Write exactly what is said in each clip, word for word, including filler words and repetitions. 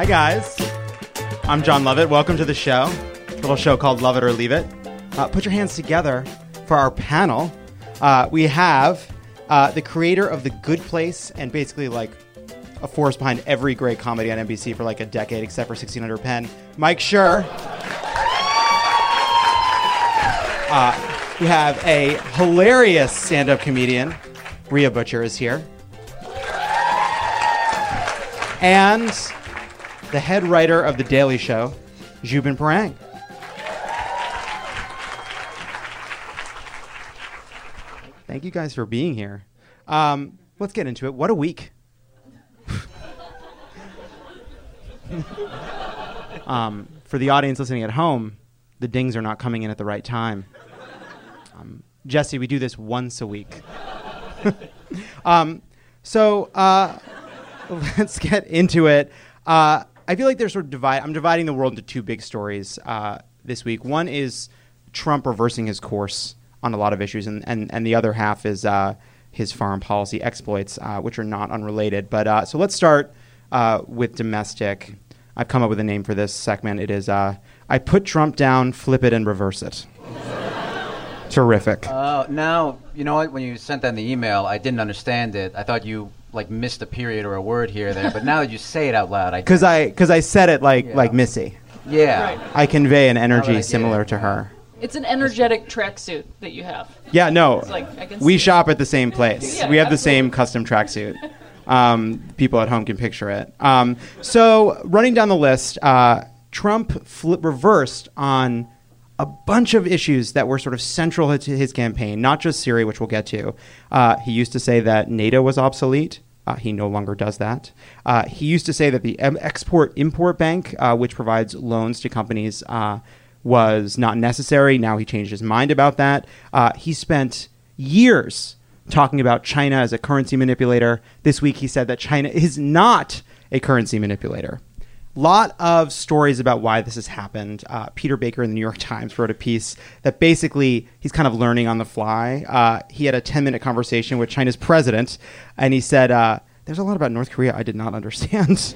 Hi, guys. I'm John Lovett. Welcome to the show. A little show called Love It or Leave It. Uh, put your hands together for our panel. Uh, we have uh, the creator of The Good Place and basically like a force behind every great comedy on N B C for like a decade, except for sixteen hundred Penn, Mike Schur. Uh, we have a hilarious stand-up comedian. Rhea Butcher is here. And the head writer of The Daily Show, Zhubin Parang. Thank you guys for being here. Um, let's get into it. What a week. um, for the audience listening at home, the dings are not coming in at the right time. Um, Jesse, we do this once a week. um, so uh, let's get into it. Uh, I feel like there's sort of divide. I'm dividing the world into two big stories uh, this week. One is Trump reversing his course on a lot of issues, and, and, and the other half is uh, his foreign policy exploits, uh, which are not unrelated. But uh, so let's start uh, with domestic. I've come up with a name for this segment. It is uh, I put Trump down, flip it, and reverse it. Terrific. Uh, now, you know what? When you sent that in the email, I didn't understand it. I thought you like missed a period or a word here or there. But now that you say it out loud, I because I because I said it like yeah. like Missy. Yeah, Right. I convey an energy I similar it. to her. It's an energetic tracksuit that you have. Yeah, no. It's like, I can we see shop at the same place. Yeah, we have the absolutely. same custom tracksuit. Um, people at home can picture it. Um, so, running down the list, uh, Trump flip reversed on a bunch of issues that were sort of central to his campaign, not just Syria, which we'll get to. Uh, he used to say that NATO was obsolete. Uh, he no longer does that. Uh, he used to say that the M- Export-Import Bank, uh, which provides loans to companies, uh, was not necessary. Now he changed his mind about that. Uh, he spent years talking about China as a currency manipulator. This week he said that China is not a currency manipulator. Lot of stories about why this has happened. Uh, Peter Baker in the New York Times wrote a piece that basically he's kind of learning on the fly. Uh, he had a ten-minute conversation with China's president, and he said, uh, there's a lot about North Korea I did not understand.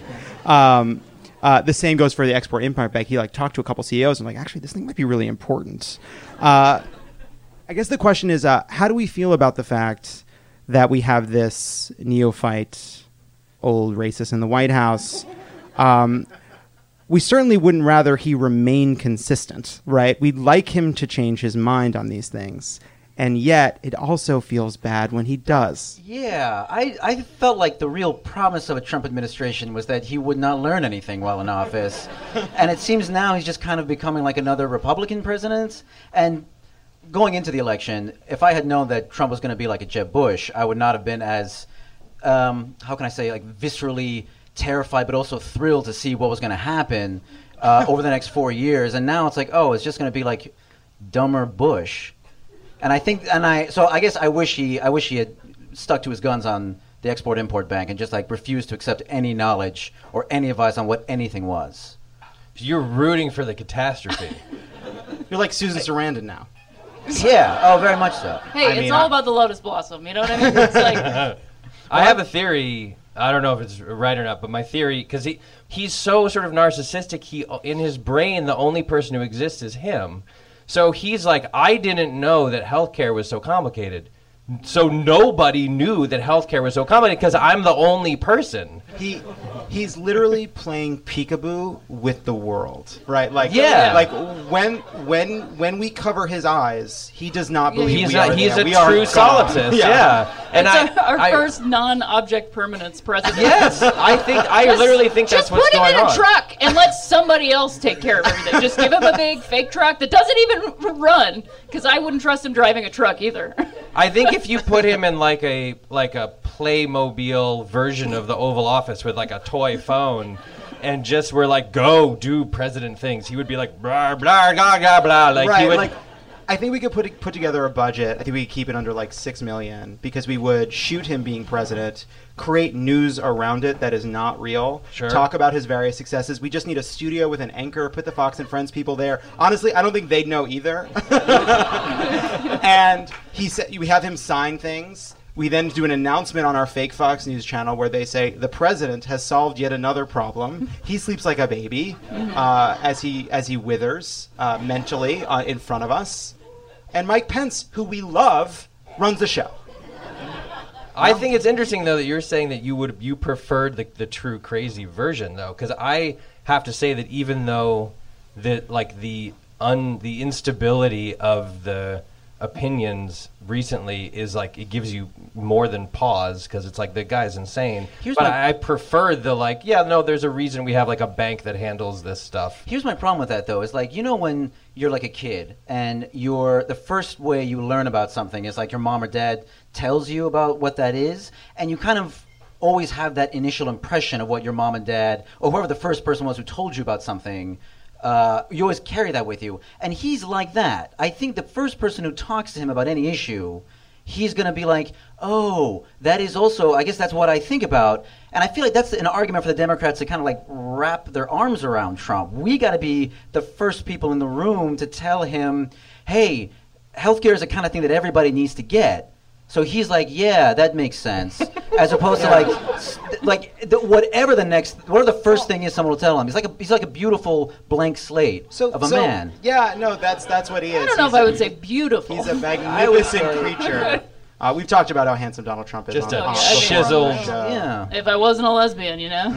um, uh, the same goes for the Export-Import Bank. He like talked to a couple C E Os and like, actually, this thing might be really important. Uh, I guess the question is, uh, how do we feel about the fact that we have this neophyte, old racist in the White House? Um, we certainly wouldn't rather he remain consistent, right? We'd like him to change his mind on these things. And yet, it also feels bad when he does. yeah. I, I felt like the real promise of a Trump administration was that he would not learn anything while in office. And it seems now he's just kind of becoming like another Republican president. And going into the election, if I had known that Trump was going to be like a Jeb Bush, I would not have been as, um, how can I say, like viscerally terrified, but also thrilled to see what was going to happen uh, over the next four years. And now it's like, oh, it's just going to be like dumber Bush. And I think, and I, so I guess I wish he, I wish he had stuck to his guns on the Export-Import Bank and just like refused to accept any knowledge or any advice on what anything was. You're rooting for the catastrophe. You're like Susan Sarandon now. Yeah. Oh, very much so. Hey, I it's mean, all I- about the lotus blossom. You know what I mean? It's like, I have a theory. I don't know if it's right or not, but my theory, because he, he's so sort of narcissistic, he in his brain, the only person who exists is him. So he's like, I didn't know that healthcare was so complicated. So nobody knew that healthcare was so complicated because I'm the only person. He he's literally playing peekaboo with the world, right? Like Yeah. like when when when we cover his eyes, he does not believe He's we a, are he's there. a We are true gone. solipsist. Yeah. Yeah. And it's I, our, our I- first non-object permanence president. Yes, I think I Just- literally think that's just what's put him going in a on. truck and let somebody else take care of everything. Just give him a big fake truck that doesn't even r- run, because I wouldn't trust him driving a truck either. I think if you put him in like a like a Playmobil version of the Oval Office with like a toy phone, and just were like, go do president things, he would be like blah blah blah blah blah. Like right, he would. like I think we could put put together a budget. I think we could keep it under like six million because we would shoot him being president, create news around it that is not real, Sure. talk about his various successes. We just need a studio with an anchor, put the Fox and Friends people there. Honestly, I don't think they'd know either. And he said we have him sign things. we then do an announcement on our fake Fox News channel where they say the president has solved yet another problem. He sleeps like a baby uh, as he as he withers uh, mentally uh, in front of us. And Mike Pence, who we love, runs the show. I think it's interesting though that you're saying that you would you preferred the the true crazy version though, because I have to say that even though the like the un the instability of the opinions recently is like it gives you more than pause because it's like the guy's insane. Here's but my- I, I prefer the like yeah no there's a reason we have like a bank that handles this stuff. Here's my problem with that, though, is like, you know, when you're like a kid and you're the first way you learn about something is like your mom or dad tells you about what that is, and you kind of always have that initial impression of what your mom and dad or whoever the first person was who told you about something. Uh, you always carry that with you. And he's like that. I think the first person who talks to him about any issue, he's going to be like, oh, that is also, I guess that's what I think about. And I feel like that's an argument for the Democrats to kind of like wrap their arms around Trump. We got to be the first people in the room to tell him, hey, healthcare is the kind of thing that everybody needs to get. So he's like, yeah, that makes sense. As opposed to like, s- like the, whatever the next, whatever the first thing is, someone will tell him. He's like a, he's like a beautiful blank slate So, of a so, man. Yeah, no, that's that's what he is. I don't know He's if I a- would say beautiful. He's a I would magnificent say- creature. Uh, we've talked about how handsome Donald Trump is. Just on, a on yeah, before on chiseled- the show. Yeah. If I wasn't a lesbian, you know,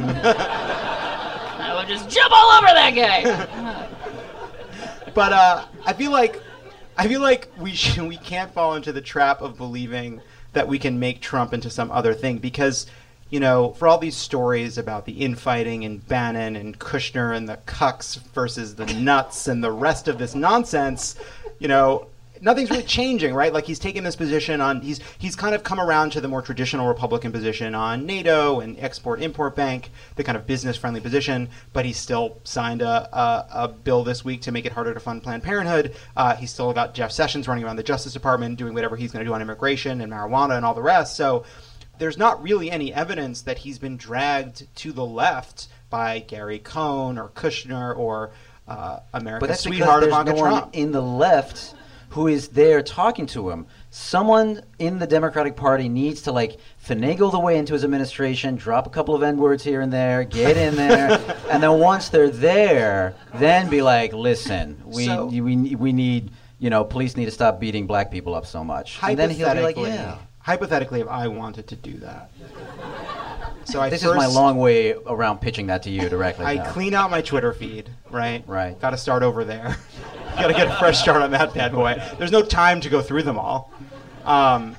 I would just jump all over that guy. But uh, I feel like I feel like we should, we can't fall into the trap of believing that we can make Trump into some other thing because, you know, for all these stories about the infighting and Bannon and Kushner and the cucks versus the nuts and the rest of this nonsense, you know, nothing's really changing, right? Like he's taken this position on he's he's kind of come around to the more traditional Republican position on NATO and Export-Import Bank, the kind of business-friendly position, but he's still signed a, a, a bill this week to make it harder to fund Planned Parenthood. Uh, he's still got Jeff Sessions running around the Justice Department doing whatever he's going to do on immigration and marijuana and all the rest. So there's not really any evidence that he's been dragged to the left by Gary Cohn or Kushner or uh, America's But that's sweetheart because there's Ivanka no one Trump. in the left who is there talking to him. Someone in the Democratic Party needs to like finagle the way into his administration, drop a couple of N-words here and there, get in there, and then once they're there, then be like, listen, we So- we we need, you know, police need to stop beating black people up so much. And then he'll be like, Hypothetically, yeah. hypothetically, if I wanted to do that, so I This first, is my long way around pitching that to you directly. I now. clean out my Twitter feed, right? Right. Got to start over there. Got to get a fresh start on that bad boy. There's no time to go through them all. Um,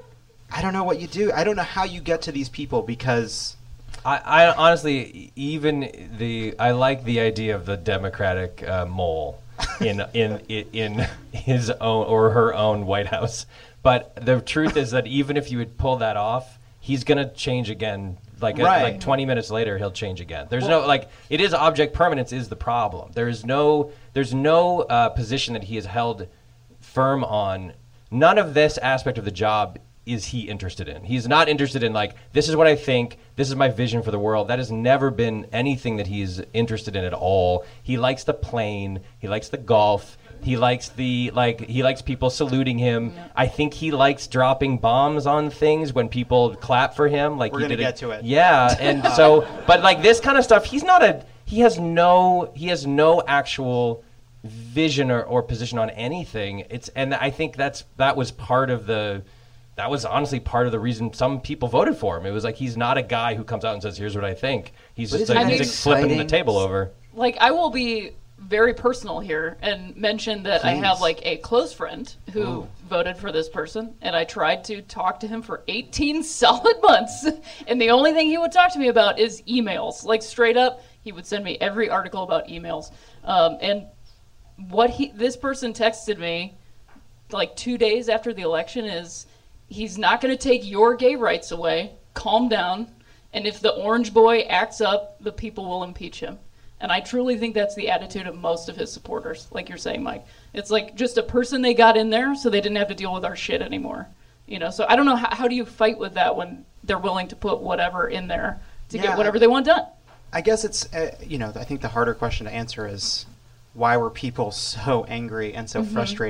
I don't know what you do. I don't know how you get to these people because I, I honestly, even the I like the idea of the Democratic uh, mole in in in in his own or her own White House. But the truth is that even if you would pull that off, he's gonna change again. Like uh, Right. like twenty minutes later, he'll change again. There's no like it is object permanence is the problem. There is no there's no uh, position that he has held firm on. None of this aspect of the job is he interested in. He's not interested in like, this is what I think, this is my vision for the world. That has never been anything that he's interested in at all. He likes the plane, he likes the golf, he likes the like he likes people saluting him. I think he likes dropping bombs on things when people clap for him. Like We're he gonna did get to it. Yeah, and so but like this kind of stuff, he's not a he has no he has no actual vision or, or position on anything. It's and I think that's that was part of the that was honestly part of the reason some people voted for him. It was like he's not a guy who comes out and says, "Here's what I think." He's But just isn't like that he's like flipping the exciting? table over. Like, I will be very personal here and mention that I have Please. like a close friend who Ooh. voted for this person, and I tried to talk to him for eighteen solid months, and the only thing he would talk to me about is emails. Like, straight up, he would send me every article about emails. Um, and what he this person texted me like two days after the election is, he's not going to take your gay rights away. Calm down. And if the orange boy acts up, the people will impeach him. And I truly think that's the attitude of most of his supporters, like you're saying, Mike. It's like just a person they got in there so they didn't have to deal with our shit anymore. You know, so I don't know, how, how do you fight with that when they're willing to put whatever in there to Yeah, get whatever they want done? I guess it's uh, you know I think the harder question to answer is why were people so angry and so frustrated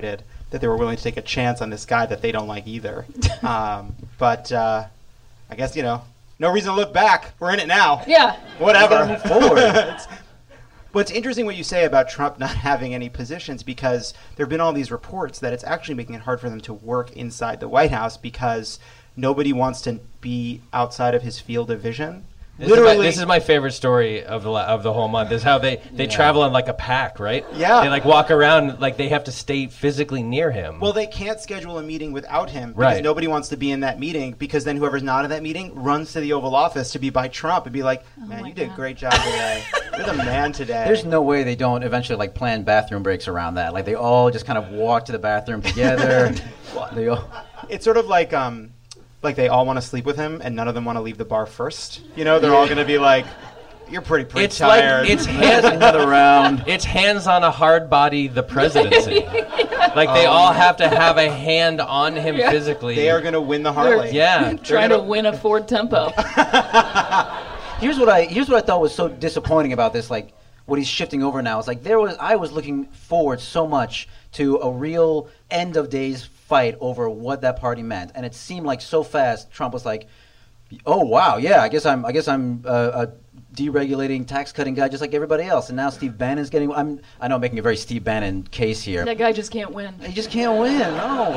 that they were willing to take a chance on this guy that they don't like either. um, but uh, I guess, you know, no reason to look back. We're in it now. Yeah. Whatever. Move forward. But it's interesting what you say about Trump not having any positions, because there have been all these reports that it's actually making it hard for them to work inside the White House because nobody wants to be outside of his field of vision. This Literally, is my, this is my favorite story of the la- of the whole month. Is how they, they Yeah. travel in like a pack, right? Yeah. They like walk around like they have to stay physically near him. well, they can't schedule a meeting without him because Right. nobody wants to be in that meeting, because then whoever's not in that meeting runs to the Oval Office to be by Trump and be like, man, my you did a God. great job today. You're the man today. There's no way they don't eventually like plan bathroom breaks around that. Like they all just kind of walk to the bathroom together. they all, It's sort of like um, like they all want to sleep with him and none of them want to leave the bar first. You know, they're all going to be like, you're pretty pretty it's tired. like it's Here's hands another round. it's hands on a hard body the presidency. Like they all have to have a hand on him Yeah. physically. They are going to win the Harley. yeah. Trying to win a Ford Tempo. Here's what I here's what I thought was so disappointing about this, like what he's shifting over now. It's like there was I was looking forward so much to a real end of days fight over what that party meant, and it seemed like so fast Trump was like, oh wow, yeah, I guess I'm I guess I'm uh, a deregulating, tax cutting guy just like everybody else. And now Steve Bannon's getting. I'm I know I'm making a very Steve Bannon case here. That guy just can't win. He just can't win. No.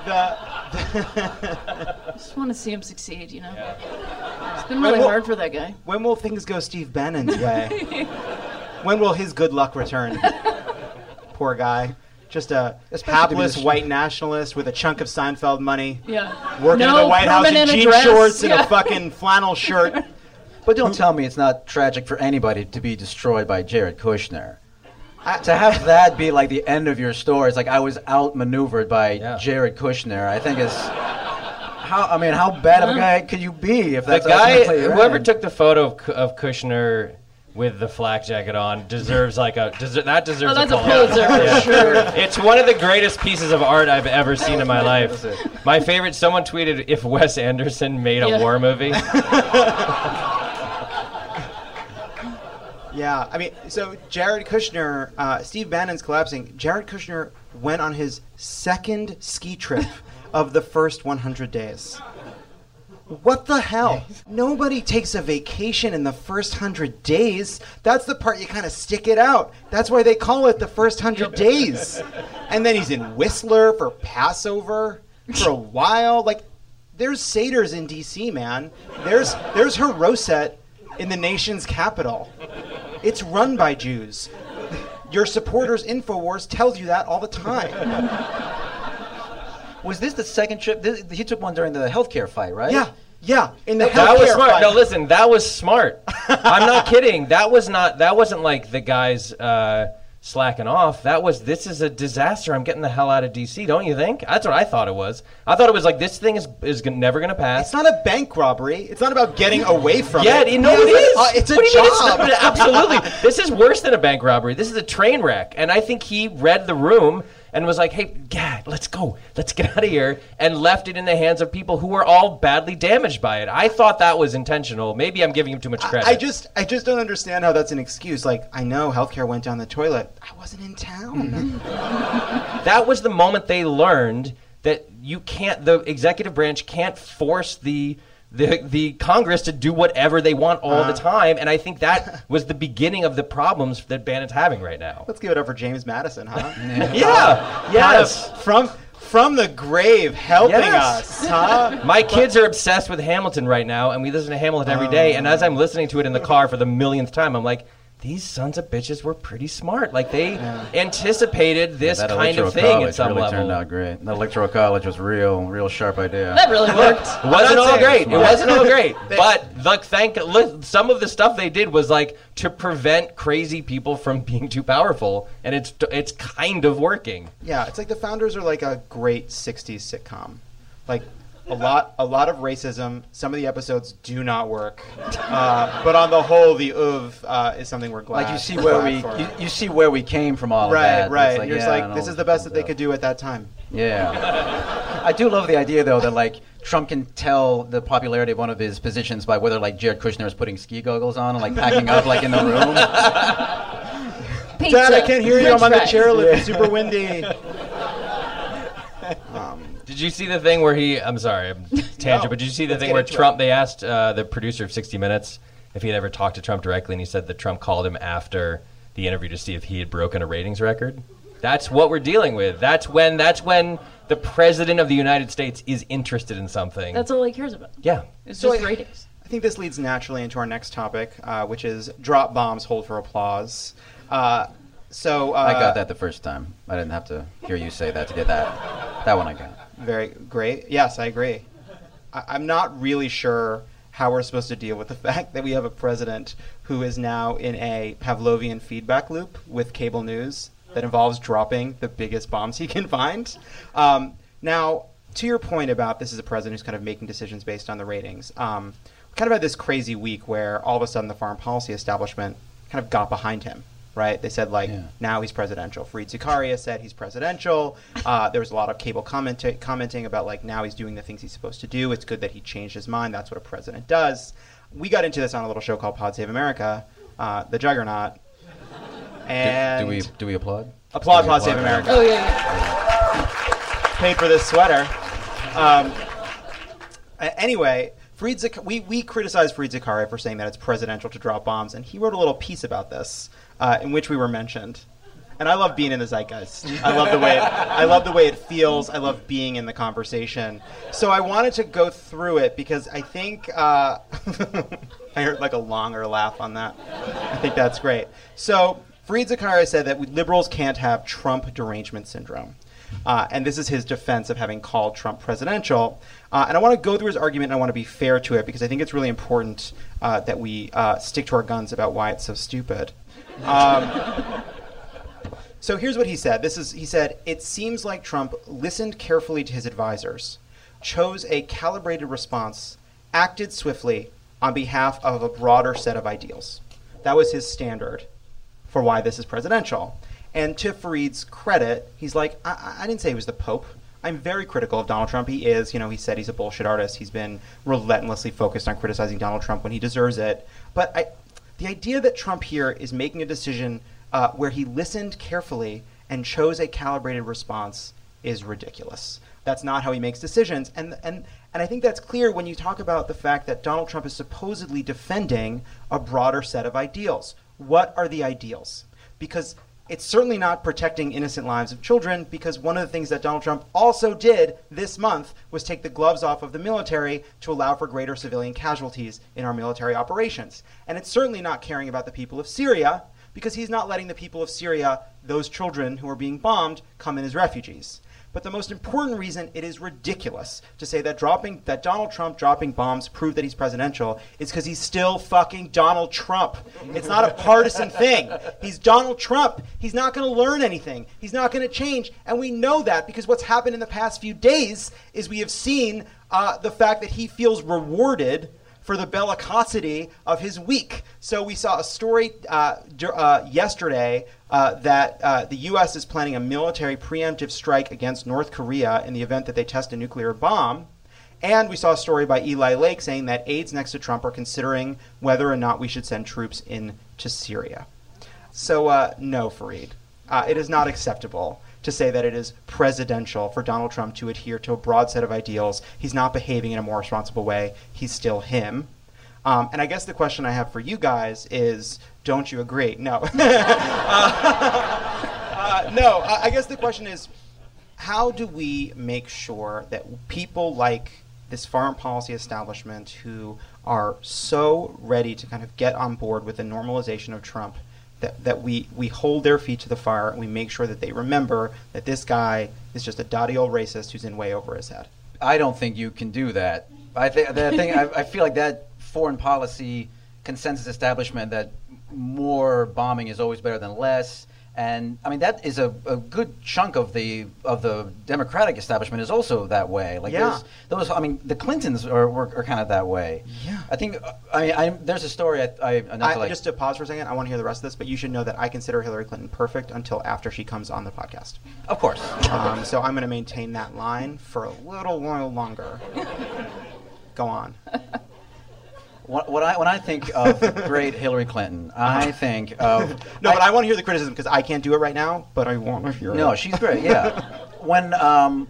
I just want to see him succeed, you know? It's been really well- hard for that guy. When will things go Steve Bannon's way? When will his good luck return? Poor guy. Just a Especially to be hapless the- white nationalist with a chunk of Seinfeld money, Yeah. working no in the White House in permanent jean address. shorts and Yeah. a fucking flannel shirt. But don't tell me it's not tragic for anybody to be destroyed by Jared Kushner. I, to have that be like the end of your story, it's like I was outmaneuvered by Yeah. Jared Kushner. I think is how. I mean, how bad of a guy could you be if The that's guy, ultimately your whoever end? took the photo of, K- of Kushner with the flak jacket on, deserves like a deser- that deserves Oh, that's a a Pulitzer for Yeah. sure. It's one of the greatest pieces of art I've ever seen in my life. That's it. My favorite. Someone tweeted if Wes Anderson made a Yeah. war movie. Yeah, I mean, so Jared Kushner, uh, Steve Bannon's collapsing. Jared Kushner went on his second ski trip of the first one hundred days. What the hell? Nobody takes a vacation in the first one hundred days. That's the part you kind of stick it out. That's why they call it the first one hundred days. And then he's in Whistler for Passover for a while. Like, there's satyrs in D C, man. There's there's Hiroset in the nation's capital. It's run by Jews. Your supporters' InfoWars tells you that all the time. Was this the second trip? This, he took one during the healthcare fight, right? Yeah, yeah. In the That was healthcare smart. fight. No, listen, that was smart. I'm not kidding. That was not. That wasn't like the guys uh, slacking off. That was. This is a disaster. I'm getting the hell out of D C. Don't you think? That's what I thought it was. I thought it was like this thing is is gon- never gonna pass. It's not a bank robbery. It's not about getting away from Yeah, it. you know it It's is. like, uh, it's a What do you mean it's job. not? Absolutely. This is worse than a bank robbery. This is a train wreck. And I think he read the room and was like, hey, God, let's go. Let's get out of here. And left it in the hands of people who were all badly damaged by it. I thought that was intentional. Maybe I'm giving him too much credit. I just, I just don't understand how that's an excuse. Like, I know healthcare went down the toilet. I wasn't in town. That was the moment they learned that you can't, the executive branch can't force the the the Congress to do whatever they want all Uh. the time. And I think that was the beginning of the problems that Bannon's having right now. Let's give it up for James Madison, huh? Yeah. Yes. Kind of from from the grave, helping Yes. us, huh? My kids are obsessed with Hamilton right now, and we listen to Hamilton every day. And as I'm listening to it in the car for the millionth time, I'm like, these sons of bitches were pretty smart. Like, they anticipated this That kind electoral of thing college at some really level. turned out great. The electoral college was real, real sharp idea. That really worked. It wasn't not all saying great. it's It smart. wasn't all great. But look, thank li- some of the stuff they did was like to prevent crazy people from being too powerful, and it's it's kind of working. Yeah, it's like the Founders are like a great sixties sitcom. Like, a lot a lot of racism. Some of the episodes do not work. Uh, but on the whole, the oeuvre uh, is something we're glad Like you see we're where glad we, for. you, you see where we came from all of Right, that. right. It's like, You're just yeah, like, I this know, is the best that they yeah. could do at that time. Yeah. I do love the idea, though, that, like, Trump can tell the popularity of one of his positions by whether, like, Jared Kushner is putting ski goggles on and, like, packing up, like, in the room. Pizza, Dad, I can't hear you. I'm on the french fries. chairlift. It's super windy. Did you see the thing where he? I'm sorry, I'm tangent, No, but did you see the let's thing get where into Trump? it. They asked uh, the producer of sixty minutes if he had ever talked to Trump directly, and he said that Trump called him after the interview to see if he had broken a ratings record. That's what we're dealing with. That's when. That's when the president of the United States is interested in something. That's all he cares about. yeah. It's So just I- ratings. I think this leads naturally into our next topic, uh, which is drop bombs, hold for applause. Uh, so uh, I got that the first time. I didn't have to hear you say that to get that. That one I got. Very great. Yes, I agree. I- I'm not really sure how we're supposed to deal with the fact that we have a president who is now in a Pavlovian feedback loop with cable news that involves dropping the biggest bombs he can find. Um, now, to your point about this is a president who's kind of making decisions based on the ratings, um, we kind of had this crazy week where all of a sudden the foreign policy establishment kind of got behind him. Right? They said, like, Yeah. now he's presidential. Fareed Zakaria said he's presidential. Uh, there was a lot of cable commenta- commenting about, like, now he's doing the things he's supposed to do. It's good that he changed his mind. That's what a president does. We got into this on a little show called Pod Save America, uh, The Juggernaut. And do we do we applaud? applaud Do we Pod Save applaud? America. Oh yeah, yeah. Paid for this sweater. Um, a- anyway, Fareed Zak- we, we criticized Fareed Zakaria for saying that it's presidential to drop bombs, and he wrote a little piece about this uh, in which we were mentioned. And I love being in the zeitgeist. I love the way it, I love the way it feels. I love being in the conversation. So I wanted to go through it because I think uh, I heard like a longer laugh on that. I think that's great. So Fareed Zakaria said that we, liberals can't have Trump derangement syndrome. Uh, and this is his defense of having called Trump presidential. Uh, and I want to go through his argument, and I want to be fair to it, because I think it's really important uh, that we uh, stick to our guns about why it's so stupid. Um, so here's what he said. This is he said, it seems like Trump listened carefully to his advisors, chose a calibrated response, acted swiftly on behalf of a broader set of ideals. That was his standard for why this is presidential. And to Fareed's credit, he's like, I, I didn't say he was the Pope. I'm very critical of Donald Trump. He is, you know, he said he's a bullshit artist. He's been relentlessly focused on criticizing Donald Trump when he deserves it. But I, the idea that Trump here is making a decision uh, where he listened carefully and chose a calibrated response is ridiculous. That's not how he makes decisions. And, and, and I think that's clear when you talk about the fact that Donald Trump is supposedly defending a broader set of ideals. What are the ideals? Because it's certainly not protecting innocent lives of children, because one of the things that Donald Trump also did this month was take the gloves off of the military to allow for greater civilian casualties in our military operations. And it's certainly not caring about the people of Syria, because he's not letting the people of Syria, those children who are being bombed, come in as refugees. But the most important reason it is ridiculous to say that dropping that Donald Trump dropping bombs prove that he's presidential is because he's still fucking Donald Trump. It's not a partisan thing. He's Donald Trump. He's not going to learn anything. He's not going to change. And we know that because what's happened in the past few days is we have seen uh, the fact that he feels rewarded for the bellicosity of his week. So we saw a story uh, d- uh, yesterday uh, that uh, the U S is planning a military preemptive strike against North Korea in the event that they test a nuclear bomb. And we saw a story by Eli Lake saying that aides next to Trump are considering whether or not we should send troops into Syria. So uh, no, Fareed. Uh, it is not acceptable to say that it is presidential for Donald Trump to adhere to a broad set of ideals. He's not behaving in a more responsible way. He's still him. Um, and I guess the question I have for you guys is, don't you agree? No. uh, uh, no, I I guess the question is, how do we make sure that people like this foreign policy establishment who are so ready to kind of get on board with the normalization of Trump, that, that we, we hold their feet to the fire and we make sure that they remember that this guy is just a dotty old racist who's in way over his head? I don't think you can do that. I think I think I, I feel like that foreign policy consensus establishment that more bombing is always better than less. And I mean that is a, a good chunk of the of the Democratic establishment is also that way. Like Yeah. there's those. I mean the Clintons are were, are kind of that way. Yeah. I think. I mean I, there's a story. I, I, not to I, like, just to pause for a second, I want to hear the rest of this, but you should know that I consider Hillary Clinton perfect until after she comes on the podcast. of course. Um, so I'm going to maintain that line for a little while longer. Go on. What, what I when I think of the great Hillary Clinton, I think of No, but I want to hear the criticism because I can't do it right now, but I want to hear it. No, she's great. Yeah. When um,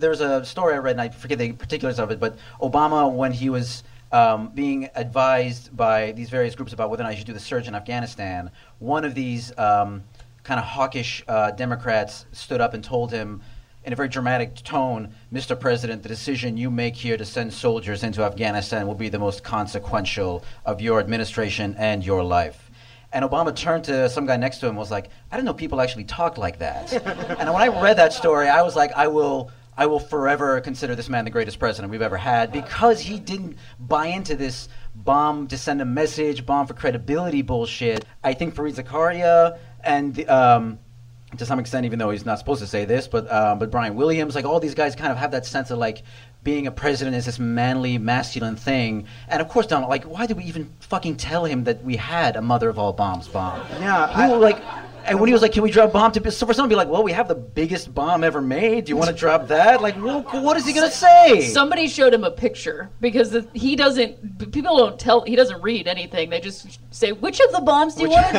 there's a story I read, and I forget the particulars of it, but Obama, when he was um, being advised by these various groups about whether or not he should do the surge in Afghanistan, one of these um, kind of hawkish uh, Democrats stood up and told him, in a very dramatic tone, Mister President, the decision you make here to send soldiers into Afghanistan will be the most consequential of your administration and your life. And Obama turned to some guy next to him and was like, I didn't know people actually talked like that. And when I read that story, I was like, I will I will forever consider this man the greatest president we've ever had, because he didn't buy into this bomb to send a message, bomb for credibility bullshit. I think Fareed Zakaria and um, to some extent, even though he's not supposed to say this, but um, but Brian Williams, like all these guys kind of have that sense of like being a president is this manly, masculine thing. And of course, Donald, like, why did we even fucking tell him that we had a mother of all bombs bomb? Yeah, Who, I, like, and when he was like, can we drop a bomb to, so for someone to be like, well, we have the biggest bomb ever made. Do you want to drop that? Like, well, what is he going to say? Somebody showed him a picture, because the, he doesn't, people don't tell, he doesn't read anything. They just say, which of the bombs do you want to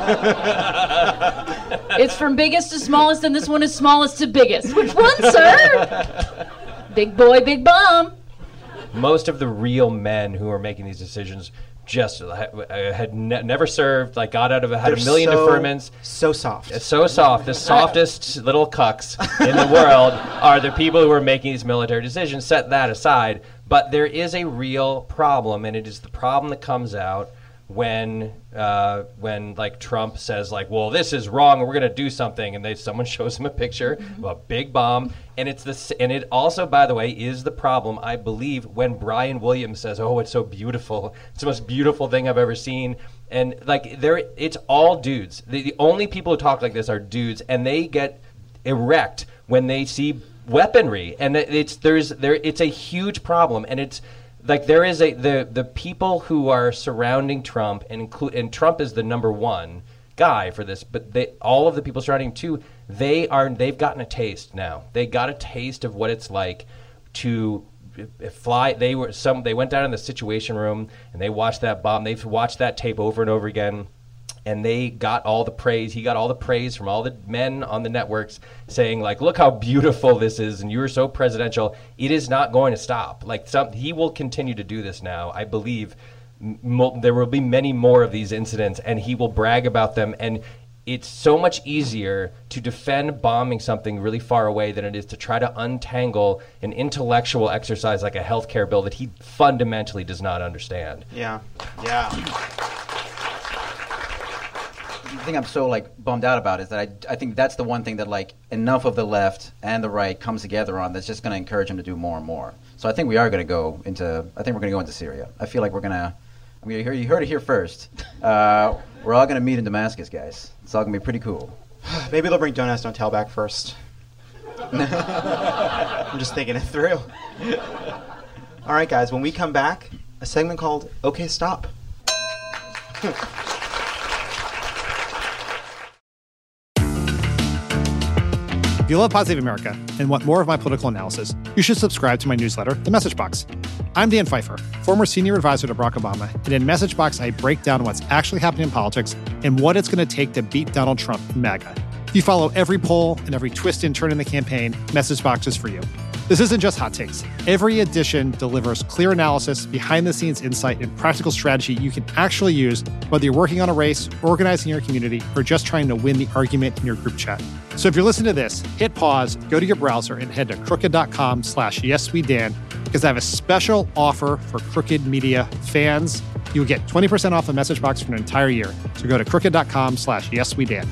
drop? It's from biggest to smallest, and this one is smallest to biggest. Which one, sir? Big boy, big bomb. Most of the real men who are making these decisions just uh, had ne- never served, like got out of it, had They're a million so, deferments. So soft. It's so soft. The softest little cucks in the world are the people who are making these military decisions. Set that aside. But there is a real problem, and it is the problem that comes out when uh, when like Trump says like, well, this is wrong and we're going to do something, and they someone shows him a picture of a big bomb, and it's this, and it also, by the way, is the problem, I believe, when Brian Williams says, oh, it's so beautiful, it's the most beautiful thing I've ever seen. And like there, it's all dudes. The, the only people who talk like this are dudes, and they get erect when they see weaponry, and it's there's there it's a huge problem, and it's like there is a the the people who are surrounding Trump, and include and Trump is the number one guy for this, but they all of the people surrounding him too, they are they've gotten a taste now. They got a taste of what it's like to fly. They were some they went down in the Situation Room and they watched that bomb. They've watched that tape over and over again. And they got all the praise. He got all the praise from all the men on the networks saying, like, look how beautiful this is, and you were so presidential. It is not going to stop. Like, some, he will continue to do this now. I believe mo- there will be many more of these incidents, and he will brag about them. And it's so much easier to defend bombing something really far away than it is to try to untangle an intellectual exercise like a healthcare bill that he fundamentally does not understand. Yeah, yeah. The thing I'm so like bummed out about is that I, I think that's the one thing that like enough of the left and the right comes together on that's just going to encourage him to do more and more. So I think we are going to go into I think we're going to go into Syria. I feel like we're going to I mean you heard it here first. Uh, we're all going to meet in Damascus, guys. It's all going to be pretty cool. Maybe they'll bring Don't Ask, Don't Tell back first. I'm just thinking it through. All right, guys, when we come back, a segment called Okay, Stop. If you love Pod Save America and want more of my political analysis, you should subscribe to my newsletter, The Message Box. I'm Dan Pfeiffer, former senior advisor to Barack Obama, and in Message Box, I break down what's actually happening in politics and what it's going to take to beat Donald Trump and MAGA. If you follow every poll and every twist and turn in the campaign, Message Box is for you. This isn't just hot takes. Every edition delivers clear analysis, behind-the-scenes insight, and practical strategy you can actually use, whether you're working on a race, organizing your community, or just trying to win the argument in your group chat. So if you're listening to this, hit pause, go to your browser, and head to crooked.com slash yeswedan, because I have a special offer for Crooked Media fans. You'll get twenty percent off the Message Box for an entire year. So go to crooked.com slash yeswedan.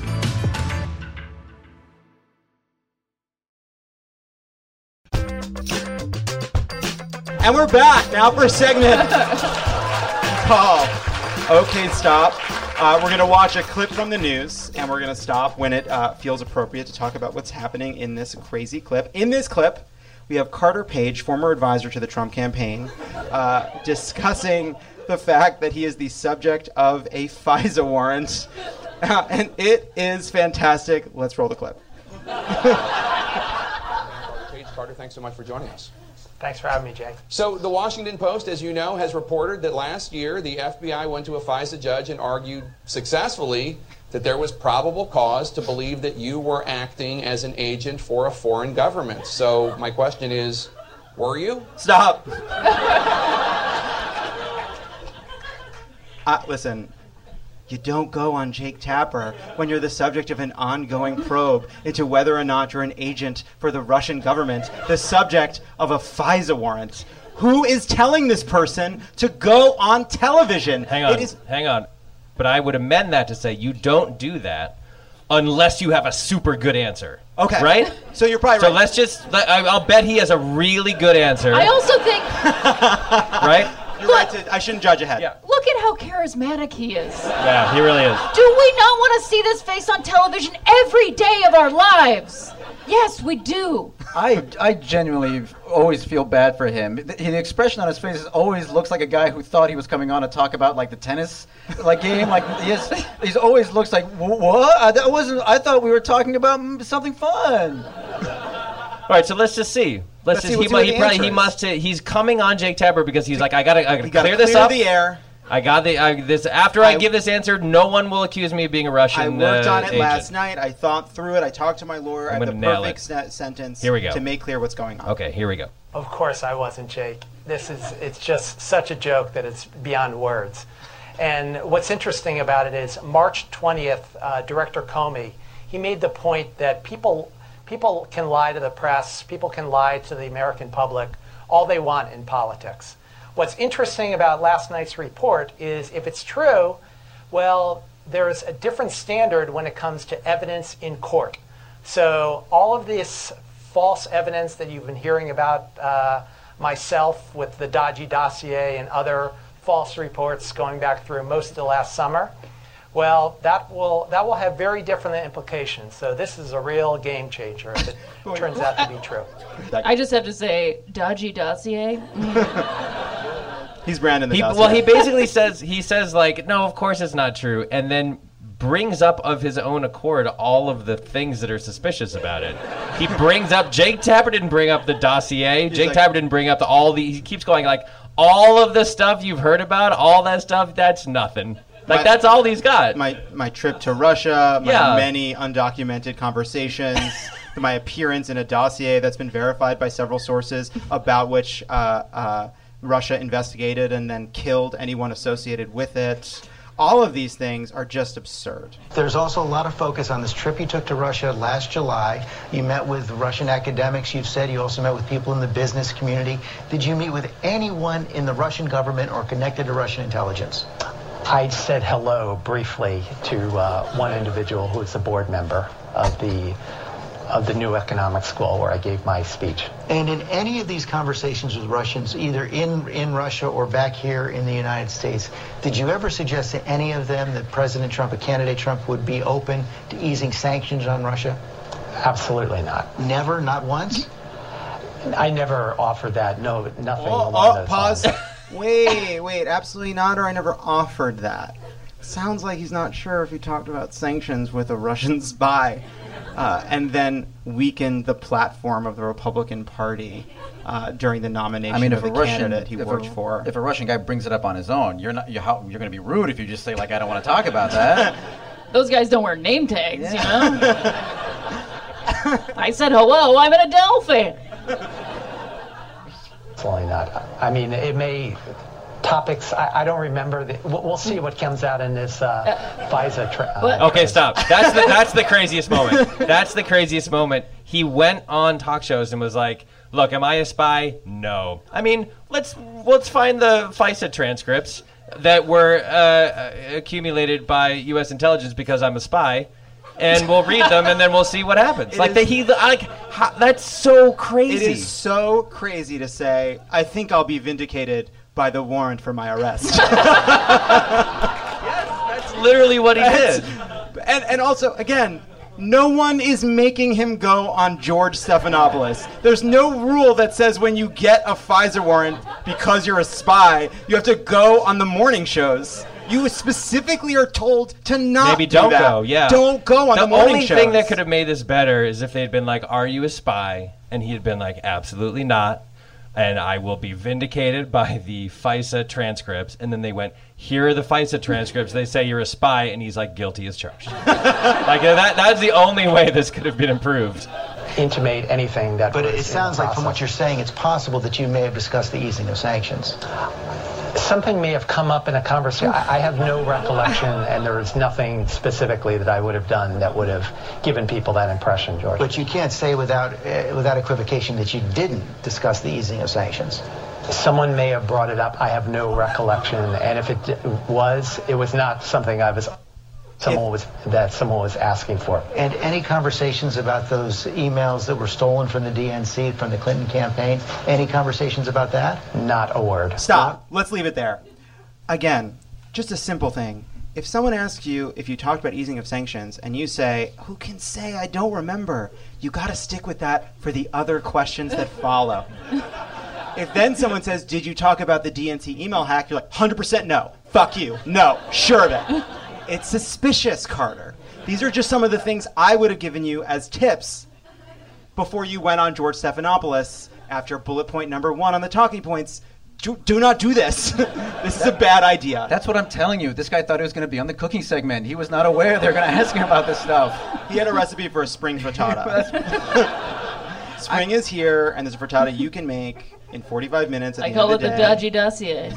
And we're back now for a segment called Okay, Stop. Uh, we're going to watch a clip from the news, and we're going to stop when it uh, feels appropriate to talk about what's happening in this crazy clip. In this clip, we have Carter Page, former advisor to the Trump campaign, uh, discussing the fact that he is the subject of a FISA warrant. Uh, and it is fantastic. Let's roll the clip. Page, Carter, thanks so much for joining us. Thanks for having me, Jake. So the Washington Post, as you know, has reported that last year the F B I went to a FISA judge and argued successfully that there was probable cause to believe that you were acting as an agent for a foreign government. So my question is, were you? Stop. uh, listen. You don't go on Jake Tapper when you're the subject of an ongoing probe into whether or not you're an agent for the Russian government, the subject of a FISA warrant. Who is telling this person to go on television? Hang on, It is- hang on. But I would amend that to say you don't do that unless you have a super good answer. Okay. Right? So you're probably So right. let's just, let- I- I'll bet he has a really good answer. I also think, Right? You're right to, I shouldn't judge ahead. Yeah. look at how charismatic he is. Yeah, he really is. Do we not want to see this face on television every day of our lives? Yes, we do. I, I genuinely always feel bad for him. The, the expression on his face is always looks like a guy who thought he was coming on to talk about like the tennis like game. Like he is, he's always looks like "Wh- what? I, that wasn't. I thought we were talking about mm, something fun. All right, so let's just see. Let's, Let's just see- he, let's see mu- what he the probably answer he is. must he's coming on Jake Tapper because he's like I gotta I gotta You gotta clear this clear up. the air. I got the I, this after I, I- give this answer, no one will accuse me of being a Russian. I worked uh, on it agent. last night. I thought through it. I talked to my lawyer. I I'm have the gonna nail perfect it. se- sentence Here we go. to make clear what's going on. Okay, here we go. Of course I wasn't, Jake. This is, it's just such a joke that it's beyond words. And what's interesting about it is March twentieth, uh, Director Comey, he made the point that people, people can lie to the press, people can lie to the American public, all they want in politics. What's interesting about last night's report is if it's true, well, there's a different standard when it comes to evidence in court. So all of this false evidence that you've been hearing about uh, myself with the dodgy dossier and other false reports going back through most of the last summer, well, that will that will have very different implications. So this is a real game changer if it turns out to be true. I just have to say, dodgy dossier. He's Brandon the He, dossier. well, he basically says he says like, no, of course it's not true, and then brings up of his own accord all of the things that are suspicious about it. He brings up Jake Tapper didn't bring up the dossier. Jake like- Tapper didn't bring up the, all the. He keeps going like all of the stuff you've heard about, all that stuff. That's nothing. Like My- that's all he's got. my my trip to Russia, my Yeah. many undocumented conversations, my appearance in a dossier that's been verified by several sources about which uh, uh, Russia investigated and then killed anyone associated with it. All of these things are just absurd. There's also a lot of focus on this trip you took to Russia last July. You met with Russian academics, you've said. You also met with people in the business community. Did you meet with anyone in the Russian government or connected to Russian intelligence? I said hello briefly to uh, one individual who is a board member of the of the New Economic School where I gave my speech. And in any of these conversations with Russians, either in, in Russia or back here in the United States, did you ever suggest to any of them that President Trump, a candidate Trump, would be open to easing sanctions on Russia? Absolutely not. Never? Not once? I never offered that. No, nothing Oh, along oh, those pause. lines. wait, wait, absolutely not, or I never offered that. Sounds like he's not sure if he talked about sanctions with a Russian spy. Uh, and then weakened the platform of the Republican Party uh, during the nomination I mean, of if the a Russian candidate he if worked a, for. if a Russian guy brings it up on his own, you're not you're, how, you're going to be rude if you just say like I don't want to talk about that. Those guys don't wear name tags, you know? I said hello, I'm an Adele fan. Absolutely not. I mean, it may topics. I, I don't remember. The, we'll, we'll see what comes out in this uh, FISA. Tra- uh, Okay, stop. That's the that's the craziest moment. That's the craziest moment. He went on talk shows and was like, "Look, am I a spy? No. I mean, let's let's find the FISA transcripts that were uh, accumulated by U S intelligence because I'm a spy, and we'll read them and then we'll see what happens." It like is- that he like how, that's so crazy. It is so crazy to say, I think I'll be vindicated by the warrant for my arrest. That's literally what he did. and, and also, again, no one is making him go on George Stephanopoulos. There's no rule that says when you get a FISA warrant because you're a spy, you have to go on the morning shows. You specifically are told to not Maybe do don't that. go. Yeah. Don't go on the, the morning only shows. thing that could have made this better is if they'd been like, "Are you a spy?" and he had been like, "Absolutely not." and I will be vindicated by the FISA transcripts. And then they went, here are the FISA transcripts. They say you're a spy, and he's like, guilty as charged. Like that, that's the only way this could have been improved. Intimate anything that. But was it in sounds the like from what process. you're saying, it's possible that you may have discussed the easing of sanctions. Something may have come up in a conversation. I, I have no recollection, and there is nothing specifically that I would have done that would have given people that impression, George. But you can't say without uh, without equivocation that you didn't discuss the easing of sanctions. Someone may have brought it up. I have no recollection, and if it d- was, it was not something I was. Someone was that someone was asking for. And any conversations about those emails that were stolen from the D N C, from the Clinton campaign? Any conversations about that? Not a word. Stop. Let's leave it there. Again, just a simple thing. If someone asks you if you talked about easing of sanctions and you say, who can say I don't remember, you got to stick with that for the other questions that follow. If then someone says, did you talk about the D N C email hack? You're like, one hundred percent no. Fuck you. No. Sure of it. It's suspicious, Carter. These are just some of the things I would have given you as tips before you went on George Stephanopoulos after bullet point number one on the talking points. Do, do not do this. This is a bad idea. That's what I'm telling you. This guy thought he was going to be on the cooking segment. He was not aware they're going to ask him about this stuff. He had a recipe for a spring frittata. Spring is here, and there's a frittata you can make in forty-five minutes at I the call end it of the the day. dodgy dossier.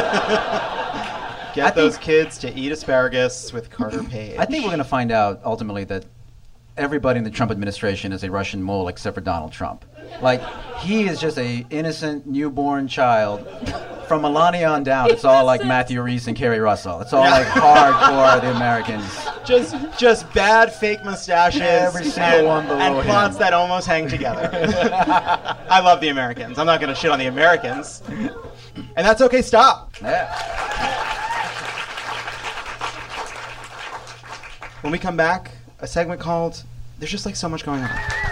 Get those kids to eat asparagus with Carter Page. I think we're going to find out ultimately that everybody in the Trump administration is a Russian mole except for Donald Trump. Like, he is just a innocent newborn child. From Melania on down, it's all like Matthew Reese and Kerry Russell. It's all Yeah. like hardcore the Americans. Just just bad fake mustaches Every single and, one below and him. plots that almost hang together. I love the Americans. I'm not going to shit on the Americans. And that's okay. Stop. Yeah. When we come back, a segment called There's Just Like So Much Going On.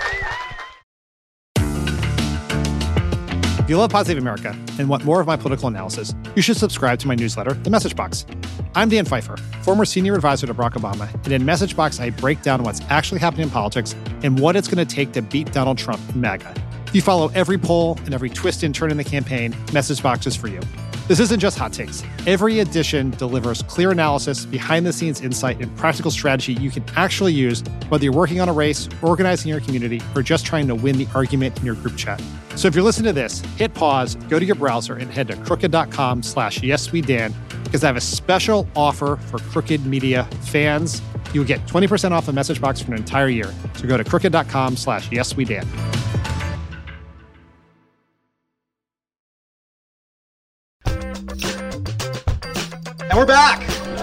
If you love Pod Save America and want more of my political analysis, you should subscribe to my newsletter, The Message Box. I'm Dan Pfeiffer, former senior advisor to Barack Obama, and in Message Box, I break down what's actually happening in politics and what it's going to take to beat Donald Trump and MAGA. If you follow every poll and every twist and turn in the campaign, Message Box is for you. This isn't just hot takes. Every edition delivers clear analysis, behind-the-scenes insight, and practical strategy you can actually use, whether you're working on a race, organizing your community, or just trying to win the argument in your group chat. So if you're listening to this, hit pause, go to your browser, and head to crooked.com slash yeswedan, because I have a special offer for Crooked Media fans. You will get twenty percent off a Message Box for an entire year. So go to crooked.com slash yeswedan. And we're back.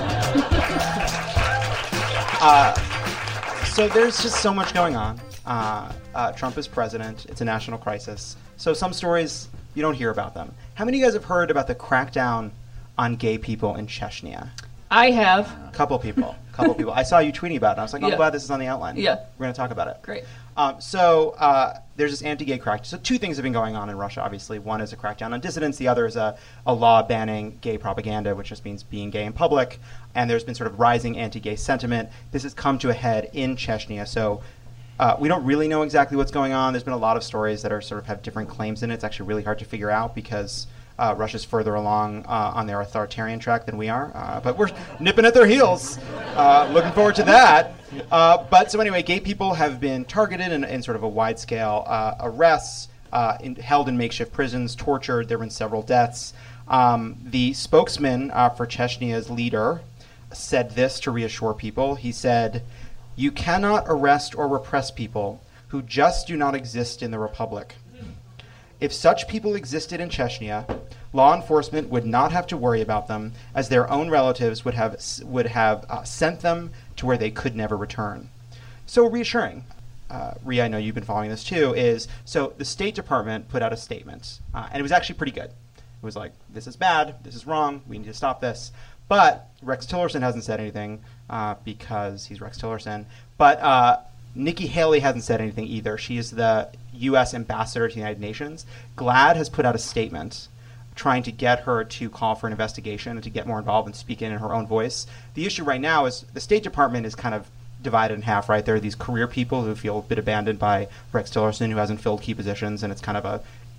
uh, so there's just so much going on. Uh, uh, Trump is president. It's a national crisis. So some stories, you don't hear about them. How many of you guys have heard about the crackdown on gay people in Chechnya? I have. Couple people. Couple people. I saw you tweeting about it. I was like, oh, I'm Yeah. glad this is on the outline. Yeah. We're going to talk about it. Great. Um, so uh, there's this anti-gay crackdown. So two things have been going on in Russia, obviously. One is a crackdown on dissidents. The other is a, a law banning gay propaganda, which just means being gay in public. And there's been sort of rising anti-gay sentiment. This has come to a head in Chechnya. So uh, we don't really know exactly what's going on. There's been a lot of stories that are sort of have different claims in it. It's actually really hard to figure out because uh, Russia's further along uh, on their authoritarian track than we are. Uh, but we're nipping at their heels. Uh, looking forward to that. Uh, but so anyway, gay people have been targeted in, in sort of a wide-scale uh, arrests, uh, in, held in makeshift prisons, tortured. There have been several deaths. Um, the spokesman uh, for Chechnya's leader said this to reassure people. He said, "You cannot arrest or repress people who just do not exist in the republic. If such people existed in Chechnya, law enforcement would not have to worry about them, as their own relatives would have would have uh, sent them to where they could never return." So reassuring. Uh, Rhea, I know you've been following this too, is so the State Department put out a statement, uh, and it was actually pretty good. It was like, this is bad, this is wrong, we need to stop this. But Rex Tillerson hasn't said anything uh, because he's Rex Tillerson. But uh, Nikki Haley hasn't said anything either. She is the U S ambassador to the United Nations. GLAAD has put out a statement trying to get her to call for an investigation and to get more involved and speak in, in her own voice. The issue right now is the State Department is kind of divided in half, right? There are these career people who feel a bit abandoned by Rex Tillerson, who hasn't filled key positions, and it's kind of a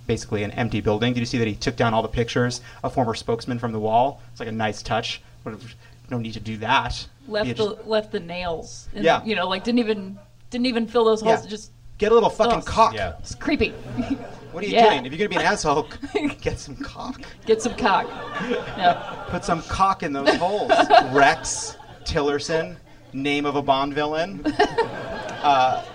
basically an empty building. Did you see that he took down all the pictures of former spokesmen from the wall? It's like a nice touch. No need to do that. Left Yeah, the just- left the nails. And, Yeah. You know, like didn't even didn't even fill those holes. Yeah. Just Get a little fucking Oh. cock. Yeah. it's creepy. What are you Yeah. doing? If you're going to be an asshole, get some cock. Get some cock. Yeah. Put some cock in those holes. Rex Tillerson, name of a Bond villain. Uh,